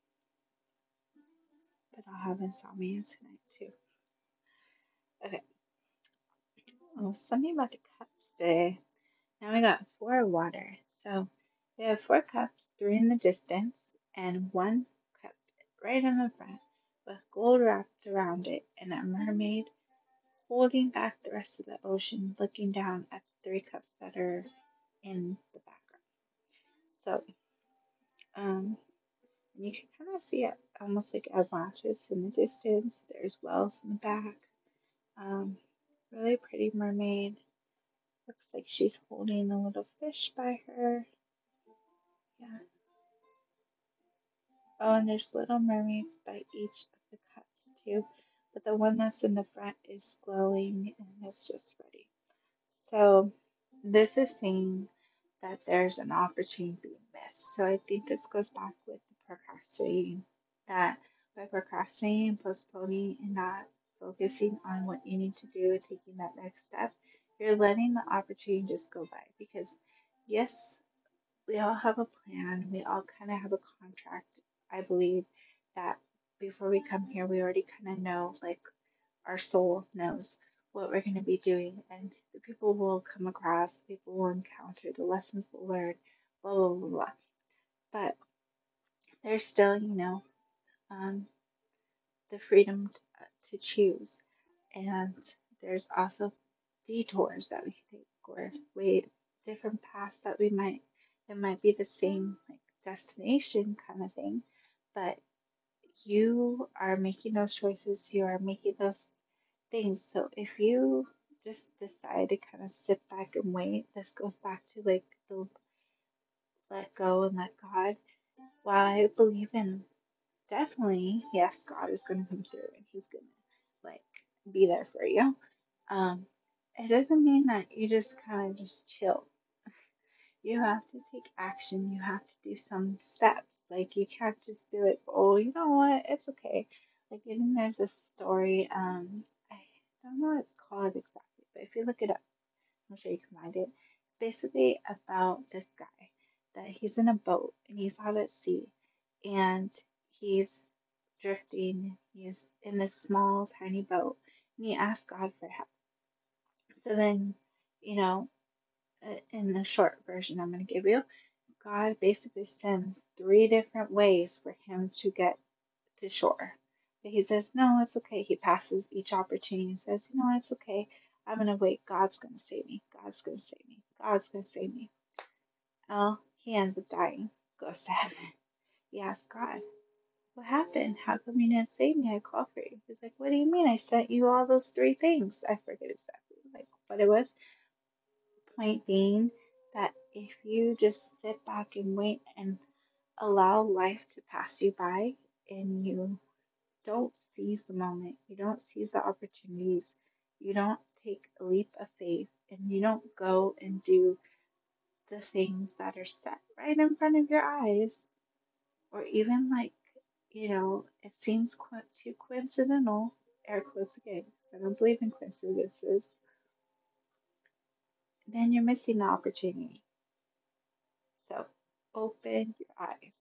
but I'll have insomnia tonight too. Okay, well, something about the cups today. Now we got four water. So we have four cups, three in the distance, and one cup right in the front with gold wrapped around it and a mermaid holding back the rest of the ocean, looking down at the three cups that are in the background. So, um, you can kind of see it almost like Atlantis in the distance. There's wells in the back. Um, really pretty mermaid. Looks like she's holding a little fish by her. Yeah. Oh, and there's little mermaids by each of the cups too. But the one that's in the front is glowing and it's just ready. So this is saying that there's an opportunity being missed. So I think this goes back with the procrastinating. That by procrastinating, postponing, and not focusing on what you need to do, taking that next step, you're letting the opportunity just go by. Because yes, we all have a plan. We all kind of have a contract. I believe that before we come here, we already kind of know, like, our soul knows what we're going to be doing, and the people we'll come across, the people we'll encounter, the lessons we'll learn, blah, blah, blah, blah. But there's still, you know, um, the freedom t- to choose. And there's also detours that we can take, or way different paths that we might, it might be the same like destination kind of thing, but you are making those choices, you are making those things. So if you just decide to kind of sit back and wait, this goes back to like the let go and let God. While I believe in definitely, yes, God is going to come through and He's going to like be there for you. Um, it doesn't mean that you just kind of just chill. You have to take action. You have to do some steps. Like you can't just be like, oh, you know what? It's okay. Like even there's a story. Um, I don't know what it's called exactly, but if you look it up, I'm sure you can find it. It's basically about this guy that he's in a boat and he's out at sea and he's drifting. He's in this small, tiny boat and he asks God for help. So then, you know, uh, in the short version I'm going to give you, God basically sends three different ways for him to get to shore. But he says, no, it's okay. He passes each opportunity and says, you know, it's okay. I'm going to wait. God's going to save me. God's going to save me. God's going to save me. Oh, he ends up dying, goes to heaven. He asks God, what happened? How come you didn't save me? I called for you. He's like, what do you mean? I sent you all those three things. I forget exactly like what it was. Point being that if you just sit back and wait and allow life to pass you by and you don't seize the moment, you don't seize the opportunities, you don't take a leap of faith, and you don't go and do the things that are set right in front of your eyes, or even like, you know, it seems quite too coincidental, air quotes again, 'cause I don't believe in coincidences, then you're missing the opportunity. So open your eyes.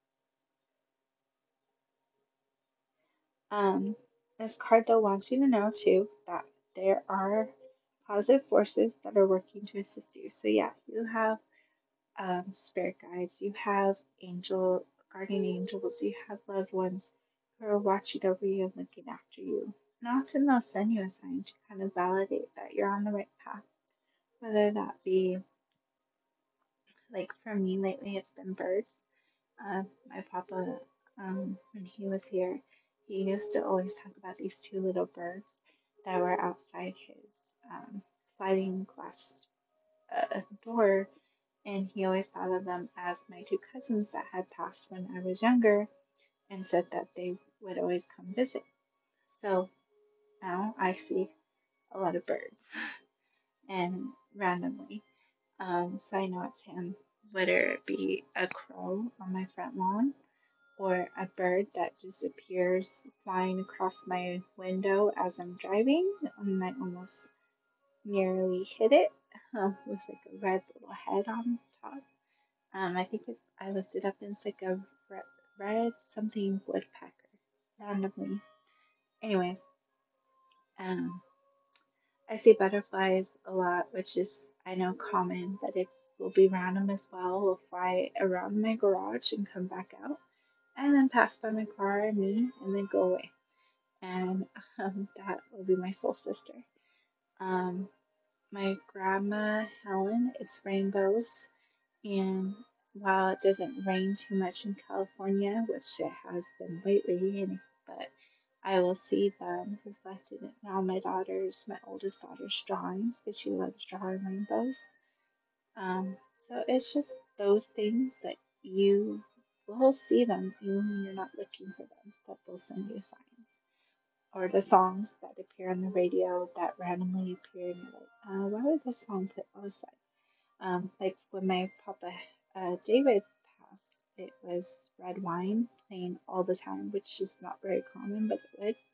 Um, this card though wants you to know too that there are positive forces that are working to assist you. So yeah, you have um, spirit guides, you have angel guardian angels, you have loved ones who are watching over you and looking after you. And often they'll send you a sign to kind of validate that you're on the right path. Whether that be like for me lately, it's been birds. Uh, my papa, um, when he was here, he used to always talk about these two little birds that were outside his um, sliding glass uh, door, and he always thought of them as my two cousins that had passed when I was younger, and said that they would always come visit. So now I see a lot of birds, and randomly, um, so I know it's him. Whether it be a crow on my front lawn or a bird that just appears flying across my window as I'm driving, and I almost nearly hit it um, with like a red little head on top. Um, I think if I looked it up, it's like a red, red something woodpecker randomly. Anyways, um, I see butterflies a lot, which is I know common, but it will be random as well. Will fly around my garage and come back out, and then pass by my car and me, and then go away. And um, that will be my soul sister. Um, my grandma Helen is rainbows, and while it doesn't rain too much in California, which it has been lately, and, but I will see them reflected in all my daughters, my oldest daughter's drawings, because she loves drawing rainbows. Um, so it's just those things that you will see them even when you're not looking for them, that they'll send you signs or the songs that appear on the radio that randomly appear and you're like, uh, why would this song put on the side? Um, like when my papa uh, David passed, it was red wine playing all the time, which is not very common, but it would.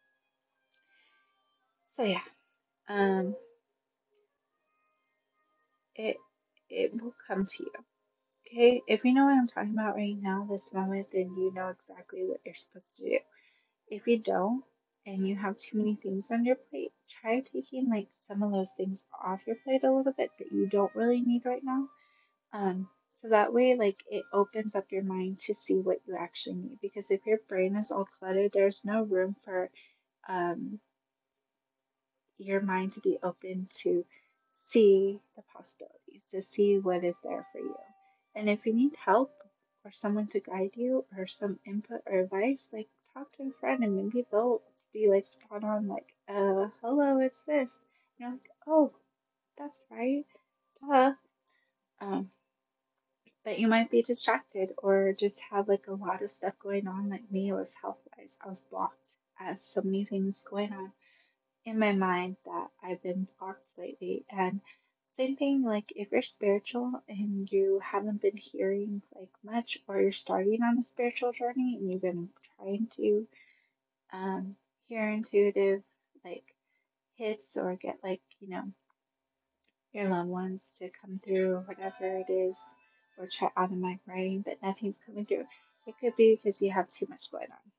So yeah, um, it it will come to you. Okay, if you know what I'm talking about right now, this moment, then you know exactly what you're supposed to do. If you don't, and you have too many things on your plate, try taking like some of those things off your plate a little bit that you don't really need right now. Um, so that way, like it opens up your mind to see what you actually need. Because if your brain is all cluttered, there's no room for um your mind to be open to see the possibilities, to see what is there for you. And if you need help or someone to guide you or some input or advice, like talk to a friend and maybe they'll be like spot on, like, uh, hello, it's this. You know, like, oh, that's right. Duh. Um, but you might be distracted or just have like a lot of stuff going on. Like me, it was health wise. I was blocked. I had so many things going on in my mind that I've been blocked lately. And same thing, like if you're spiritual and you haven't been hearing like much, or you're starting on a spiritual journey and you've been trying to um, hear intuitive like hits or get like, you know, your loved ones to come through or whatever it is, or try automatic writing, but nothing's coming through. It could be because you have too much going on.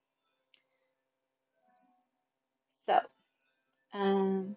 So, um,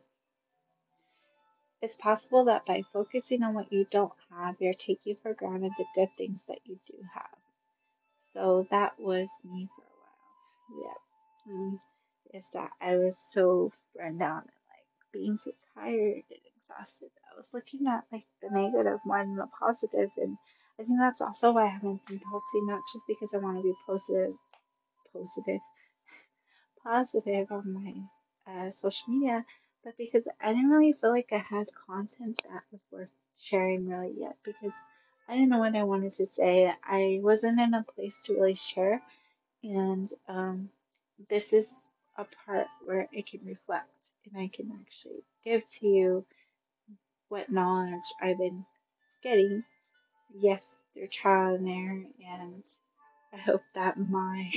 it's possible that by focusing on what you don't have, you're taking for granted the good things that you do have. So that was me for a while. Yeah. Um, is that I was so run down and like being so tired and exhausted. I was looking at like the negative more than the positive, and I think that's also why I haven't been posting, not just because I want to be positive, positive, positive on my uh, social media, but because I didn't really feel like I had content that was worth sharing really yet because I didn't know what I wanted to say. I wasn't in a place to really share, and um, this is a part where I can reflect and I can actually give to you what knowledge I've been getting. Yes, through trial and error, and I hope that my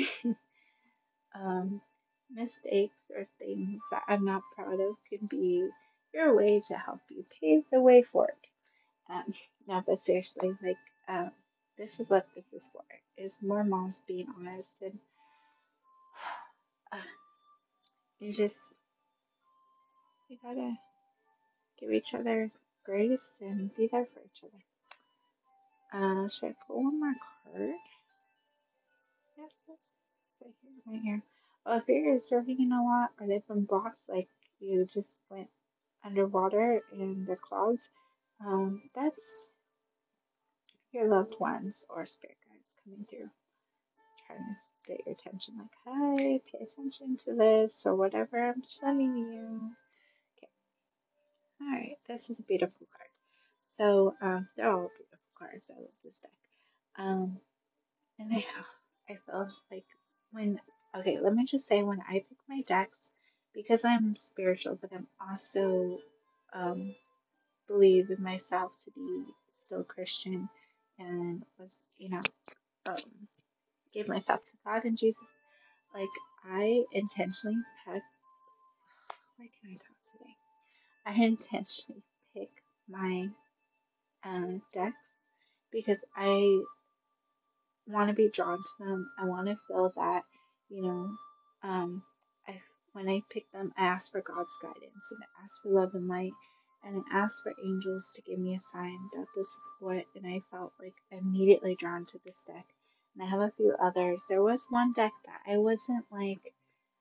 um, mistakes or things that I'm not proud of can be your way to help you pave the way forward. Um, no, but seriously, like, um, this is what this is for. Is more moms being honest and uh, you just you gotta give each other grace and be there for each other. Uh, should I pull one more card? Yes, yes, yes. Right here, right here. Well, if you're surfing a lot or they've been blocks, like you just went underwater in the clouds, um, that's your loved ones or spirit guides coming through, trying to get your attention. Like, hi, pay attention to this or whatever I'm sending you. Okay, all right, this is a beautiful card. So, um, they're all beautiful cards. I love this deck. Um, and I, I felt like when, okay, let me just say when I pick my decks, because I'm spiritual, but I'm also um, believe in myself to be still Christian and was, you know, um, gave myself to God and Jesus. Like, I intentionally pick, why can I talk today? I intentionally pick my uh, decks because I want to be drawn to them. I want to feel that, you know, um, I when I pick them, I ask for God's guidance and I ask for love and light and I ask for angels to give me a sign that this is what. And I felt like immediately drawn to this deck. And I have a few others. There was one deck that I wasn't like,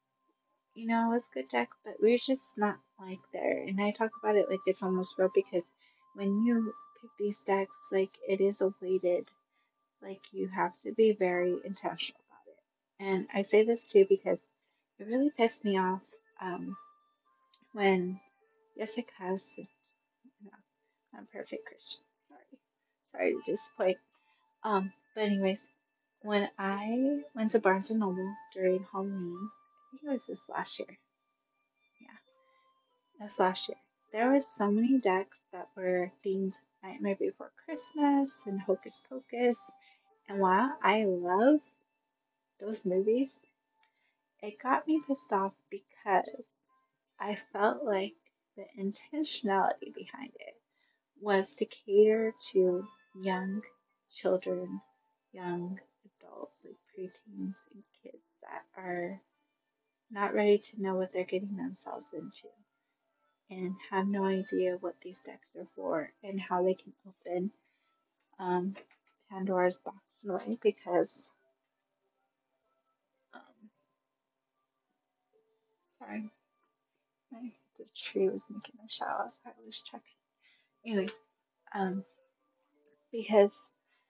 you know, it was a good deck, but we are just not like there. And I talk about it like it's almost real because when you pick these decks, like it is a weighted, like you have to be very intentional about it. And I say this too because it really pissed me off um, when, yes, it has, you know, I'm a perfect Christian. Sorry. Sorry to disappoint. Um, but anyways, when I went to Barnes and Noble during Halloween, I think it was this last year. Yeah, this last year. There were so many decks that were themed Nightmare Before Christmas and Hocus Pocus. And while I love those movies, it got me pissed off because I felt like the intentionality behind it was to cater to young children, young adults, like preteens and kids that are not ready to know what they're getting themselves into and have no idea what these decks are for and how they can open um, Pandora's box in a way because, um, sorry, my, the tree was making a shadow, so I was checking. Anyways, um, because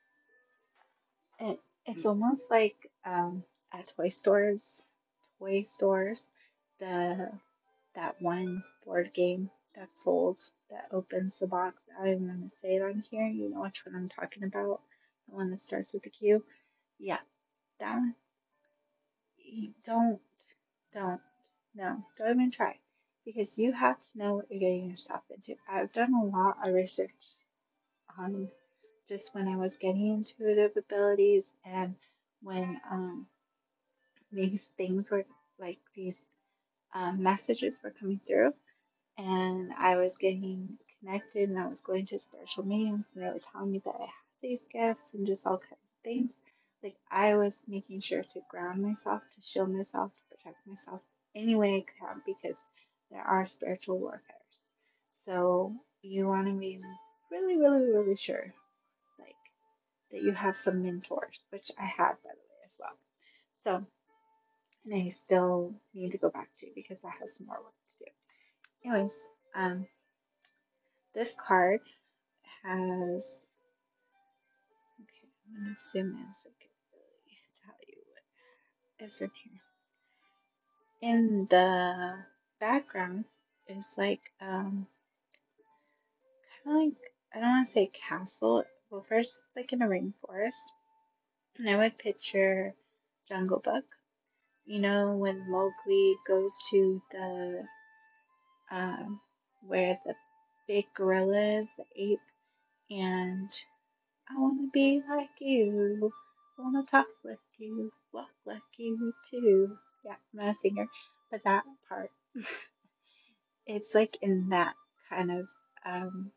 it, it's almost like um, at toy stores, toy stores, the that one board game that's sold that opens the box. I don't even want to say it on here. You know which one I'm talking about. The one that starts with a Q. Yeah, that one. You don't, don't, no, don't even try. Because you have to know what you're getting yourself into. I've done a lot of research on just when I was getting intuitive abilities and when um, these things were like these um, messages were coming through and I was getting connected and I was going to spiritual meetings and they were telling me that I had these gifts and just all kinds of things. Like I was making sure to ground myself, to shield myself, to protect myself any way I could because there are spiritual warfares. So you want to be really, really, really sure, like that you have some mentors, which I had by the way as well. So and I still need to go back to because I have some more work to do. Anyways, um, this card has, okay, I'm going to zoom in so I can really tell you what is in here. In the background is like, um, kind of like, I don't want to say castle. Well, first it's like in a rainforest. And I would picture Jungle Book. You know, when Mowgli goes to the, um, where the big gorilla is, the ape, and I wanna be like you, wanna talk like you, walk like you too. Yeah, I'm not a singer, but that part, it's like in that kind of um,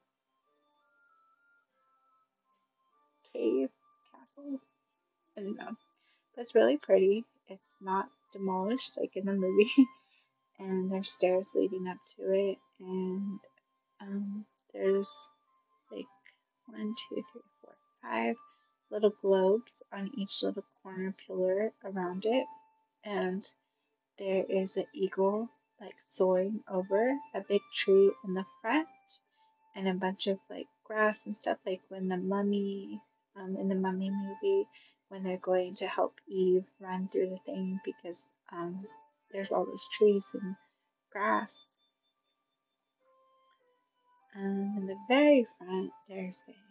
cave, castle. I don't know. But it's really pretty. It's not demolished like in the movie, and there's stairs leading up to it, and um, there's like one, two, three, four, five little globes on each little corner pillar around it, and there is an eagle like soaring over a big tree in the front, and a bunch of like grass and stuff, like when the mummy, um, in the mummy movie, when they're going to help Eve run through the thing because um, there's all those trees and grass. Um, in the very front, there's a,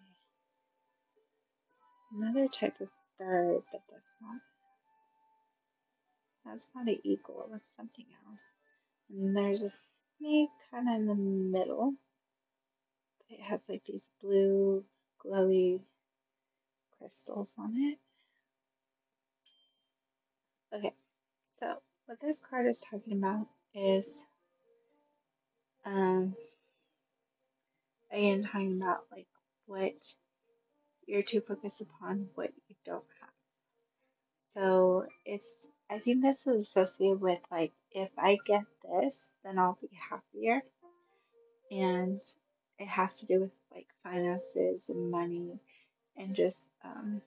another type of bird, but that's not that's not an eagle. That's something else. And there's a snake kind of in the middle. It has like these blue glowy crystals on it. Okay, so what this card is talking about is, um, again, talking about like what you're too focused upon, what you don't have. So it's, I think this is associated with like, if I get this, then I'll be happier. And it has to do with like finances and money and just um,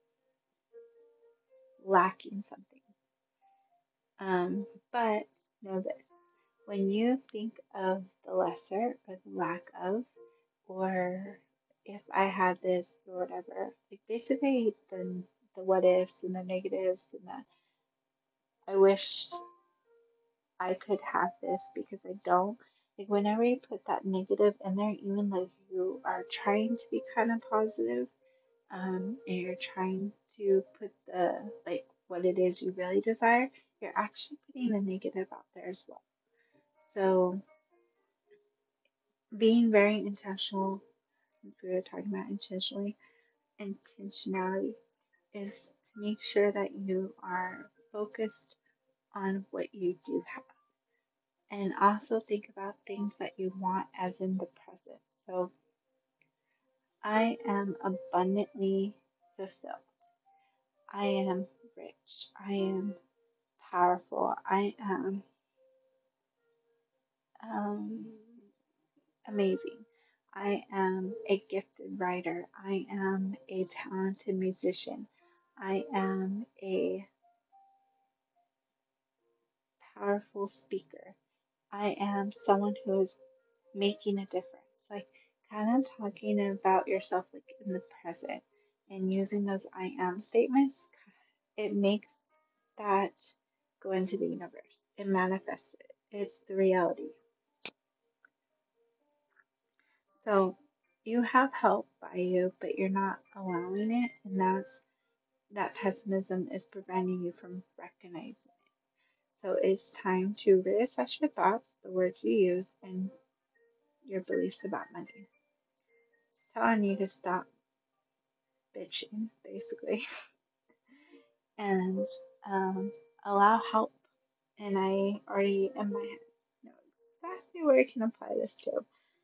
lacking something. Um, but know this, when you think of the lesser or the lack of, or if I had this or whatever, like basically the, the what ifs and the negatives and the I wish I could have this because I don't. Like whenever you put that negative in there, even though you are trying to be kind of positive, um, and you're trying to put the like what it is you really desire, you're actually putting the negative out there as well. So being very intentional, since we were talking about intentionally, intentionality is to make sure that you are focused on what you do have. And also think about things that you want as in the present. So I am abundantly fulfilled. I am rich. I am powerful. I am um, amazing. I am a gifted writer. I am a talented musician. I am a powerful speaker. I am someone who is making a difference. Like, kind of talking about yourself like in the present and using those I am statements, it makes that go into the universe. It manifests it. It's the reality. So you have help by you, but you're not allowing it, and that's that pessimism is preventing you from recognizing it. So it's time to reassess your thoughts, the words you use, and your beliefs about money. It's telling you to stop bitching, basically, and um, allow help. And I already in my head know exactly where I can apply this to.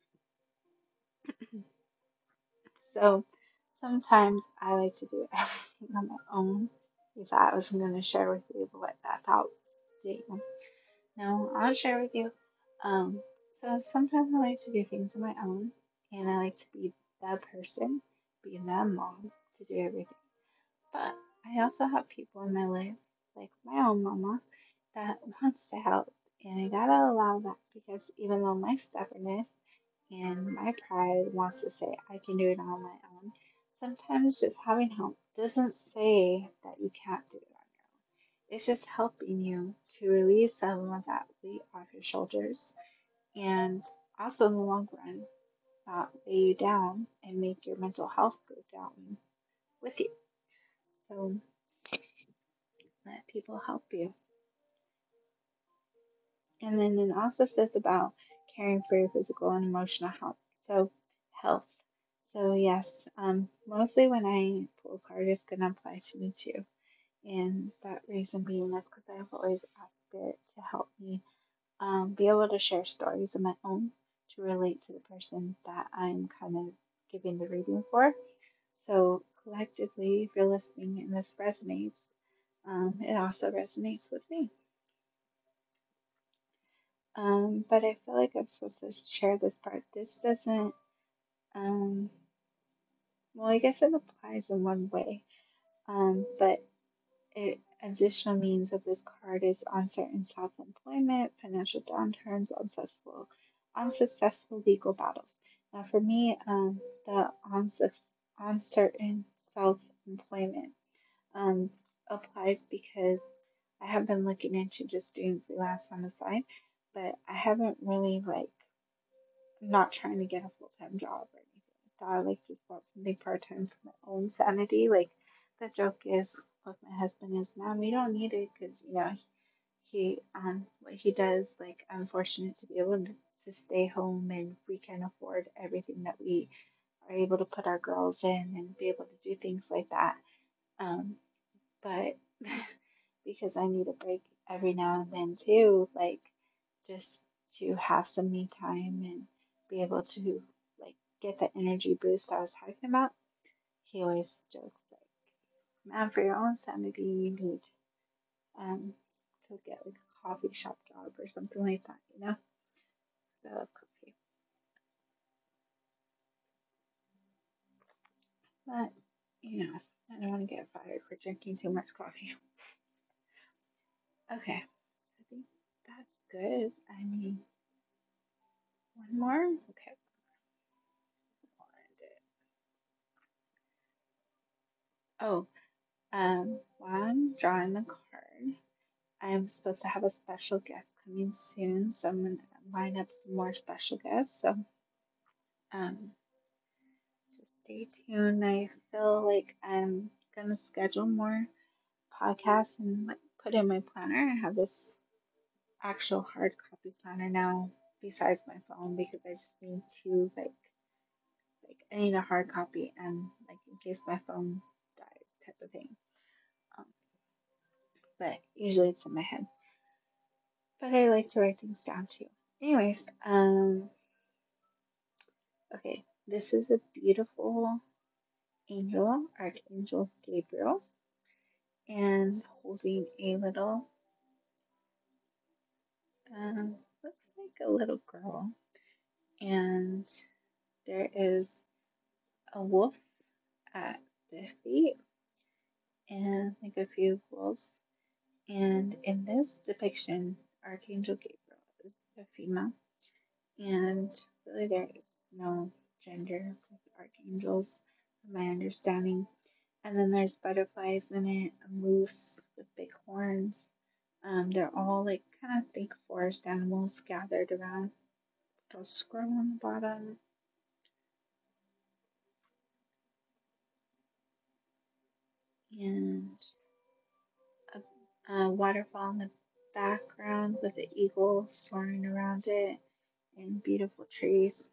So sometimes I like to do everything on my own. We thought I was going to share with you what that thought was. Do No, I'll share with you. Um, so sometimes I like to do things on my own, and I like to be the person, be the mom to do everything. But I also have people in my life, like my own mama, that wants to help, and I gotta allow that because even though my stubbornness and my pride wants to say I can do it on my own, sometimes just having help doesn't say that you can't do it on your own. It's just helping you to release some of that weight off your shoulders and also in the long run not weigh you down and make your mental health go down with you. So let people help you. And then it also says about caring for your physical and emotional health. So health. So yes, um, mostly when I pull a card, it's gonna apply to me too. And that reason being is because I've always asked Spirit to help me um, be able to share stories of my own to relate to the person that I'm kind of giving the reading for. So collectively, if you're listening and this resonates, um, it also resonates with me. Um, but I feel like I'm supposed to share this part. This doesn't, um, well, I guess it applies in one way. Um, but it, additional means of this card is uncertain self-employment, financial downturns, unsuccessful, unsuccessful legal battles. Now, for me, um, the unsus- uncertain self-employment um, applies because I have been looking into just doing freelance on the side, but I haven't really like not trying to get a full time job or anything like that. I like just want something part time for my own sanity. Like the joke is with my husband is, man, we don't need it because you know he um what he does. Like I'm fortunate to be able to, to stay home and we can afford everything that we are able to put our girls in and be able to do things like that. Um, but because I need a break every now and then too, like just to have some me time and be able to like get the energy boost I was talking about. He always jokes like, "Man, for your own sanity, you need um to get like a coffee shop job or something like that, you know." So coffee, but you know, I don't want to get fired for drinking too much coffee. Okay, so I think that's good. I mean, one more. Okay, oh, um, while I'm drawing the card, I'm supposed to have a special guest coming soon, so I'm gonna line up some more special guests. So, um, just stay tuned. I feel like I'm gonna schedule more podcasts and like put in my planner. I have this actual hard copy planner now besides my phone because I just need to like like I need a hard copy and like in case my phone dies type of thing. Um, but usually it's in my head. But I like to write things down too. Anyways, um, okay, this is a beautiful angel, Archangel Gabriel, and holding a little, um, looks like a little girl. And there is a wolf at the feet, and like a few wolves. And in this depiction, Archangel Gabriel is a female, and really there is no gender with archangels, from my understanding. And then there's butterflies in it, a moose with big horns. Um, they're all like kind of big forest animals gathered around. A squirrel on the bottom, and a, a waterfall in the background with an eagle soaring around it, and beautiful trees.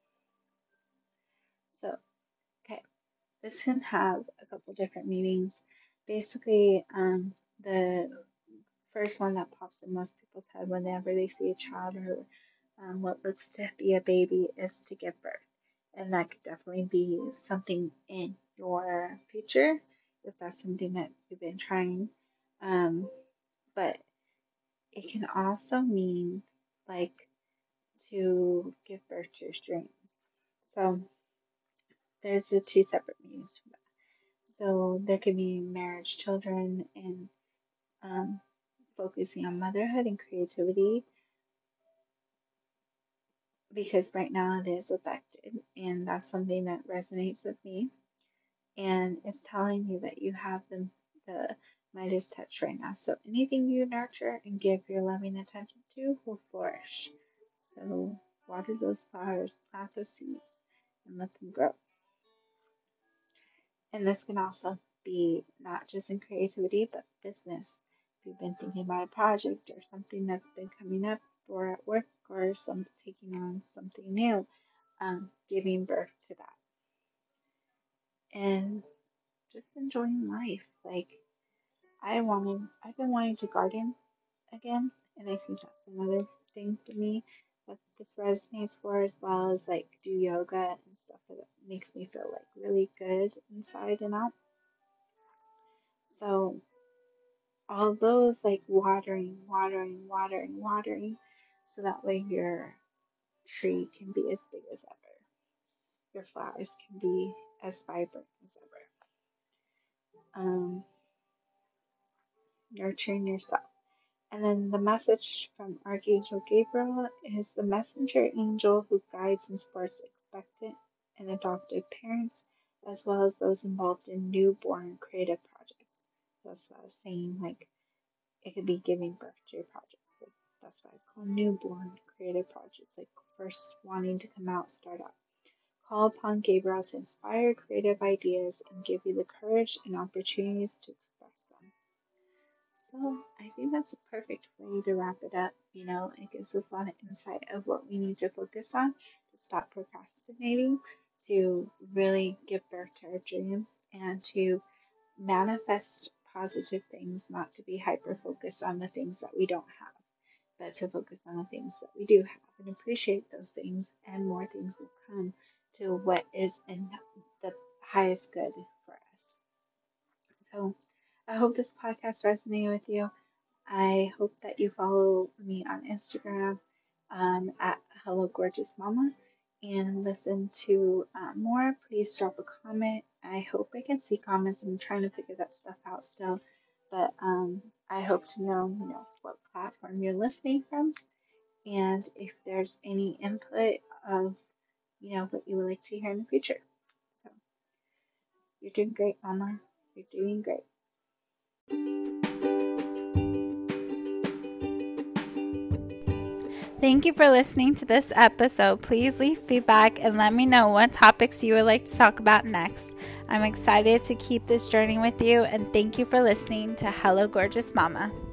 So, okay, this can have a couple different meanings. Basically, um, the first one that pops in most people's head whenever they see a child or um, what looks to be a baby is to give birth. And that could definitely be something in your future if that's something that you've been trying. Um, but it can also mean like to give birth to your dreams. So there's the two separate meanings for that. So there could be marriage, children, and um, focusing on motherhood and creativity, because right now it is affected, and that's something that resonates with me. And it's telling you that you have the the Midas touch right now. So anything you nurture and give your loving attention to will flourish. So water those flowers, plant those seeds, and let them grow. And this can also be not just in creativity, but business. If you've been thinking about a project or something that's been coming up, or at work, or some taking on something new, um, giving birth to that. And just enjoying life. Like I wanted, I've been wanting to garden again, and I think that's another thing for me that this resonates for, as well as like do yoga and stuff that makes me feel like really good inside and out. So all those like watering, watering, watering, watering, so that way your tree can be as big as ever. Your flowers can be as vibrant as ever. Um, nurturing yourself. And then the message from Archangel Gabriel is the messenger angel who guides and supports expectant and adoptive parents, as well as those involved in newborn creative projects. That's what I was saying, like it could be giving birth to your projects. So that's why it's called newborn creative projects, like first wanting to come out, start up. Call upon Gabriel to inspire creative ideas and give you the courage and opportunities to express them. So I think that's a perfect way to wrap it up. You know, it gives us a lot of insight of what we need to focus on to stop procrastinating, to really give birth to our dreams, and to manifest positive things, not to be hyper focused on the things that we don't have, but to focus on the things that we do have and appreciate those things, and more things will come to what is in the highest good for us. So I hope this podcast resonated with you. I hope that you follow me on Instagram um, at Hello Gorgeous Mama and listen to uh, more. Please drop a comment. I hope I can see comments. I'm trying to figure that stuff out still, but um, I hope to know, you know, what platform you're listening from, and if there's any input of, you know, what you would like to hear in the future. So you're doing great, Mama. You're doing great. Thank you for listening to this episode. Please leave feedback and let me know what topics you would like to talk about next. I'm excited to keep this journey with you, and thank you for listening to Hello Gorgeous Mama.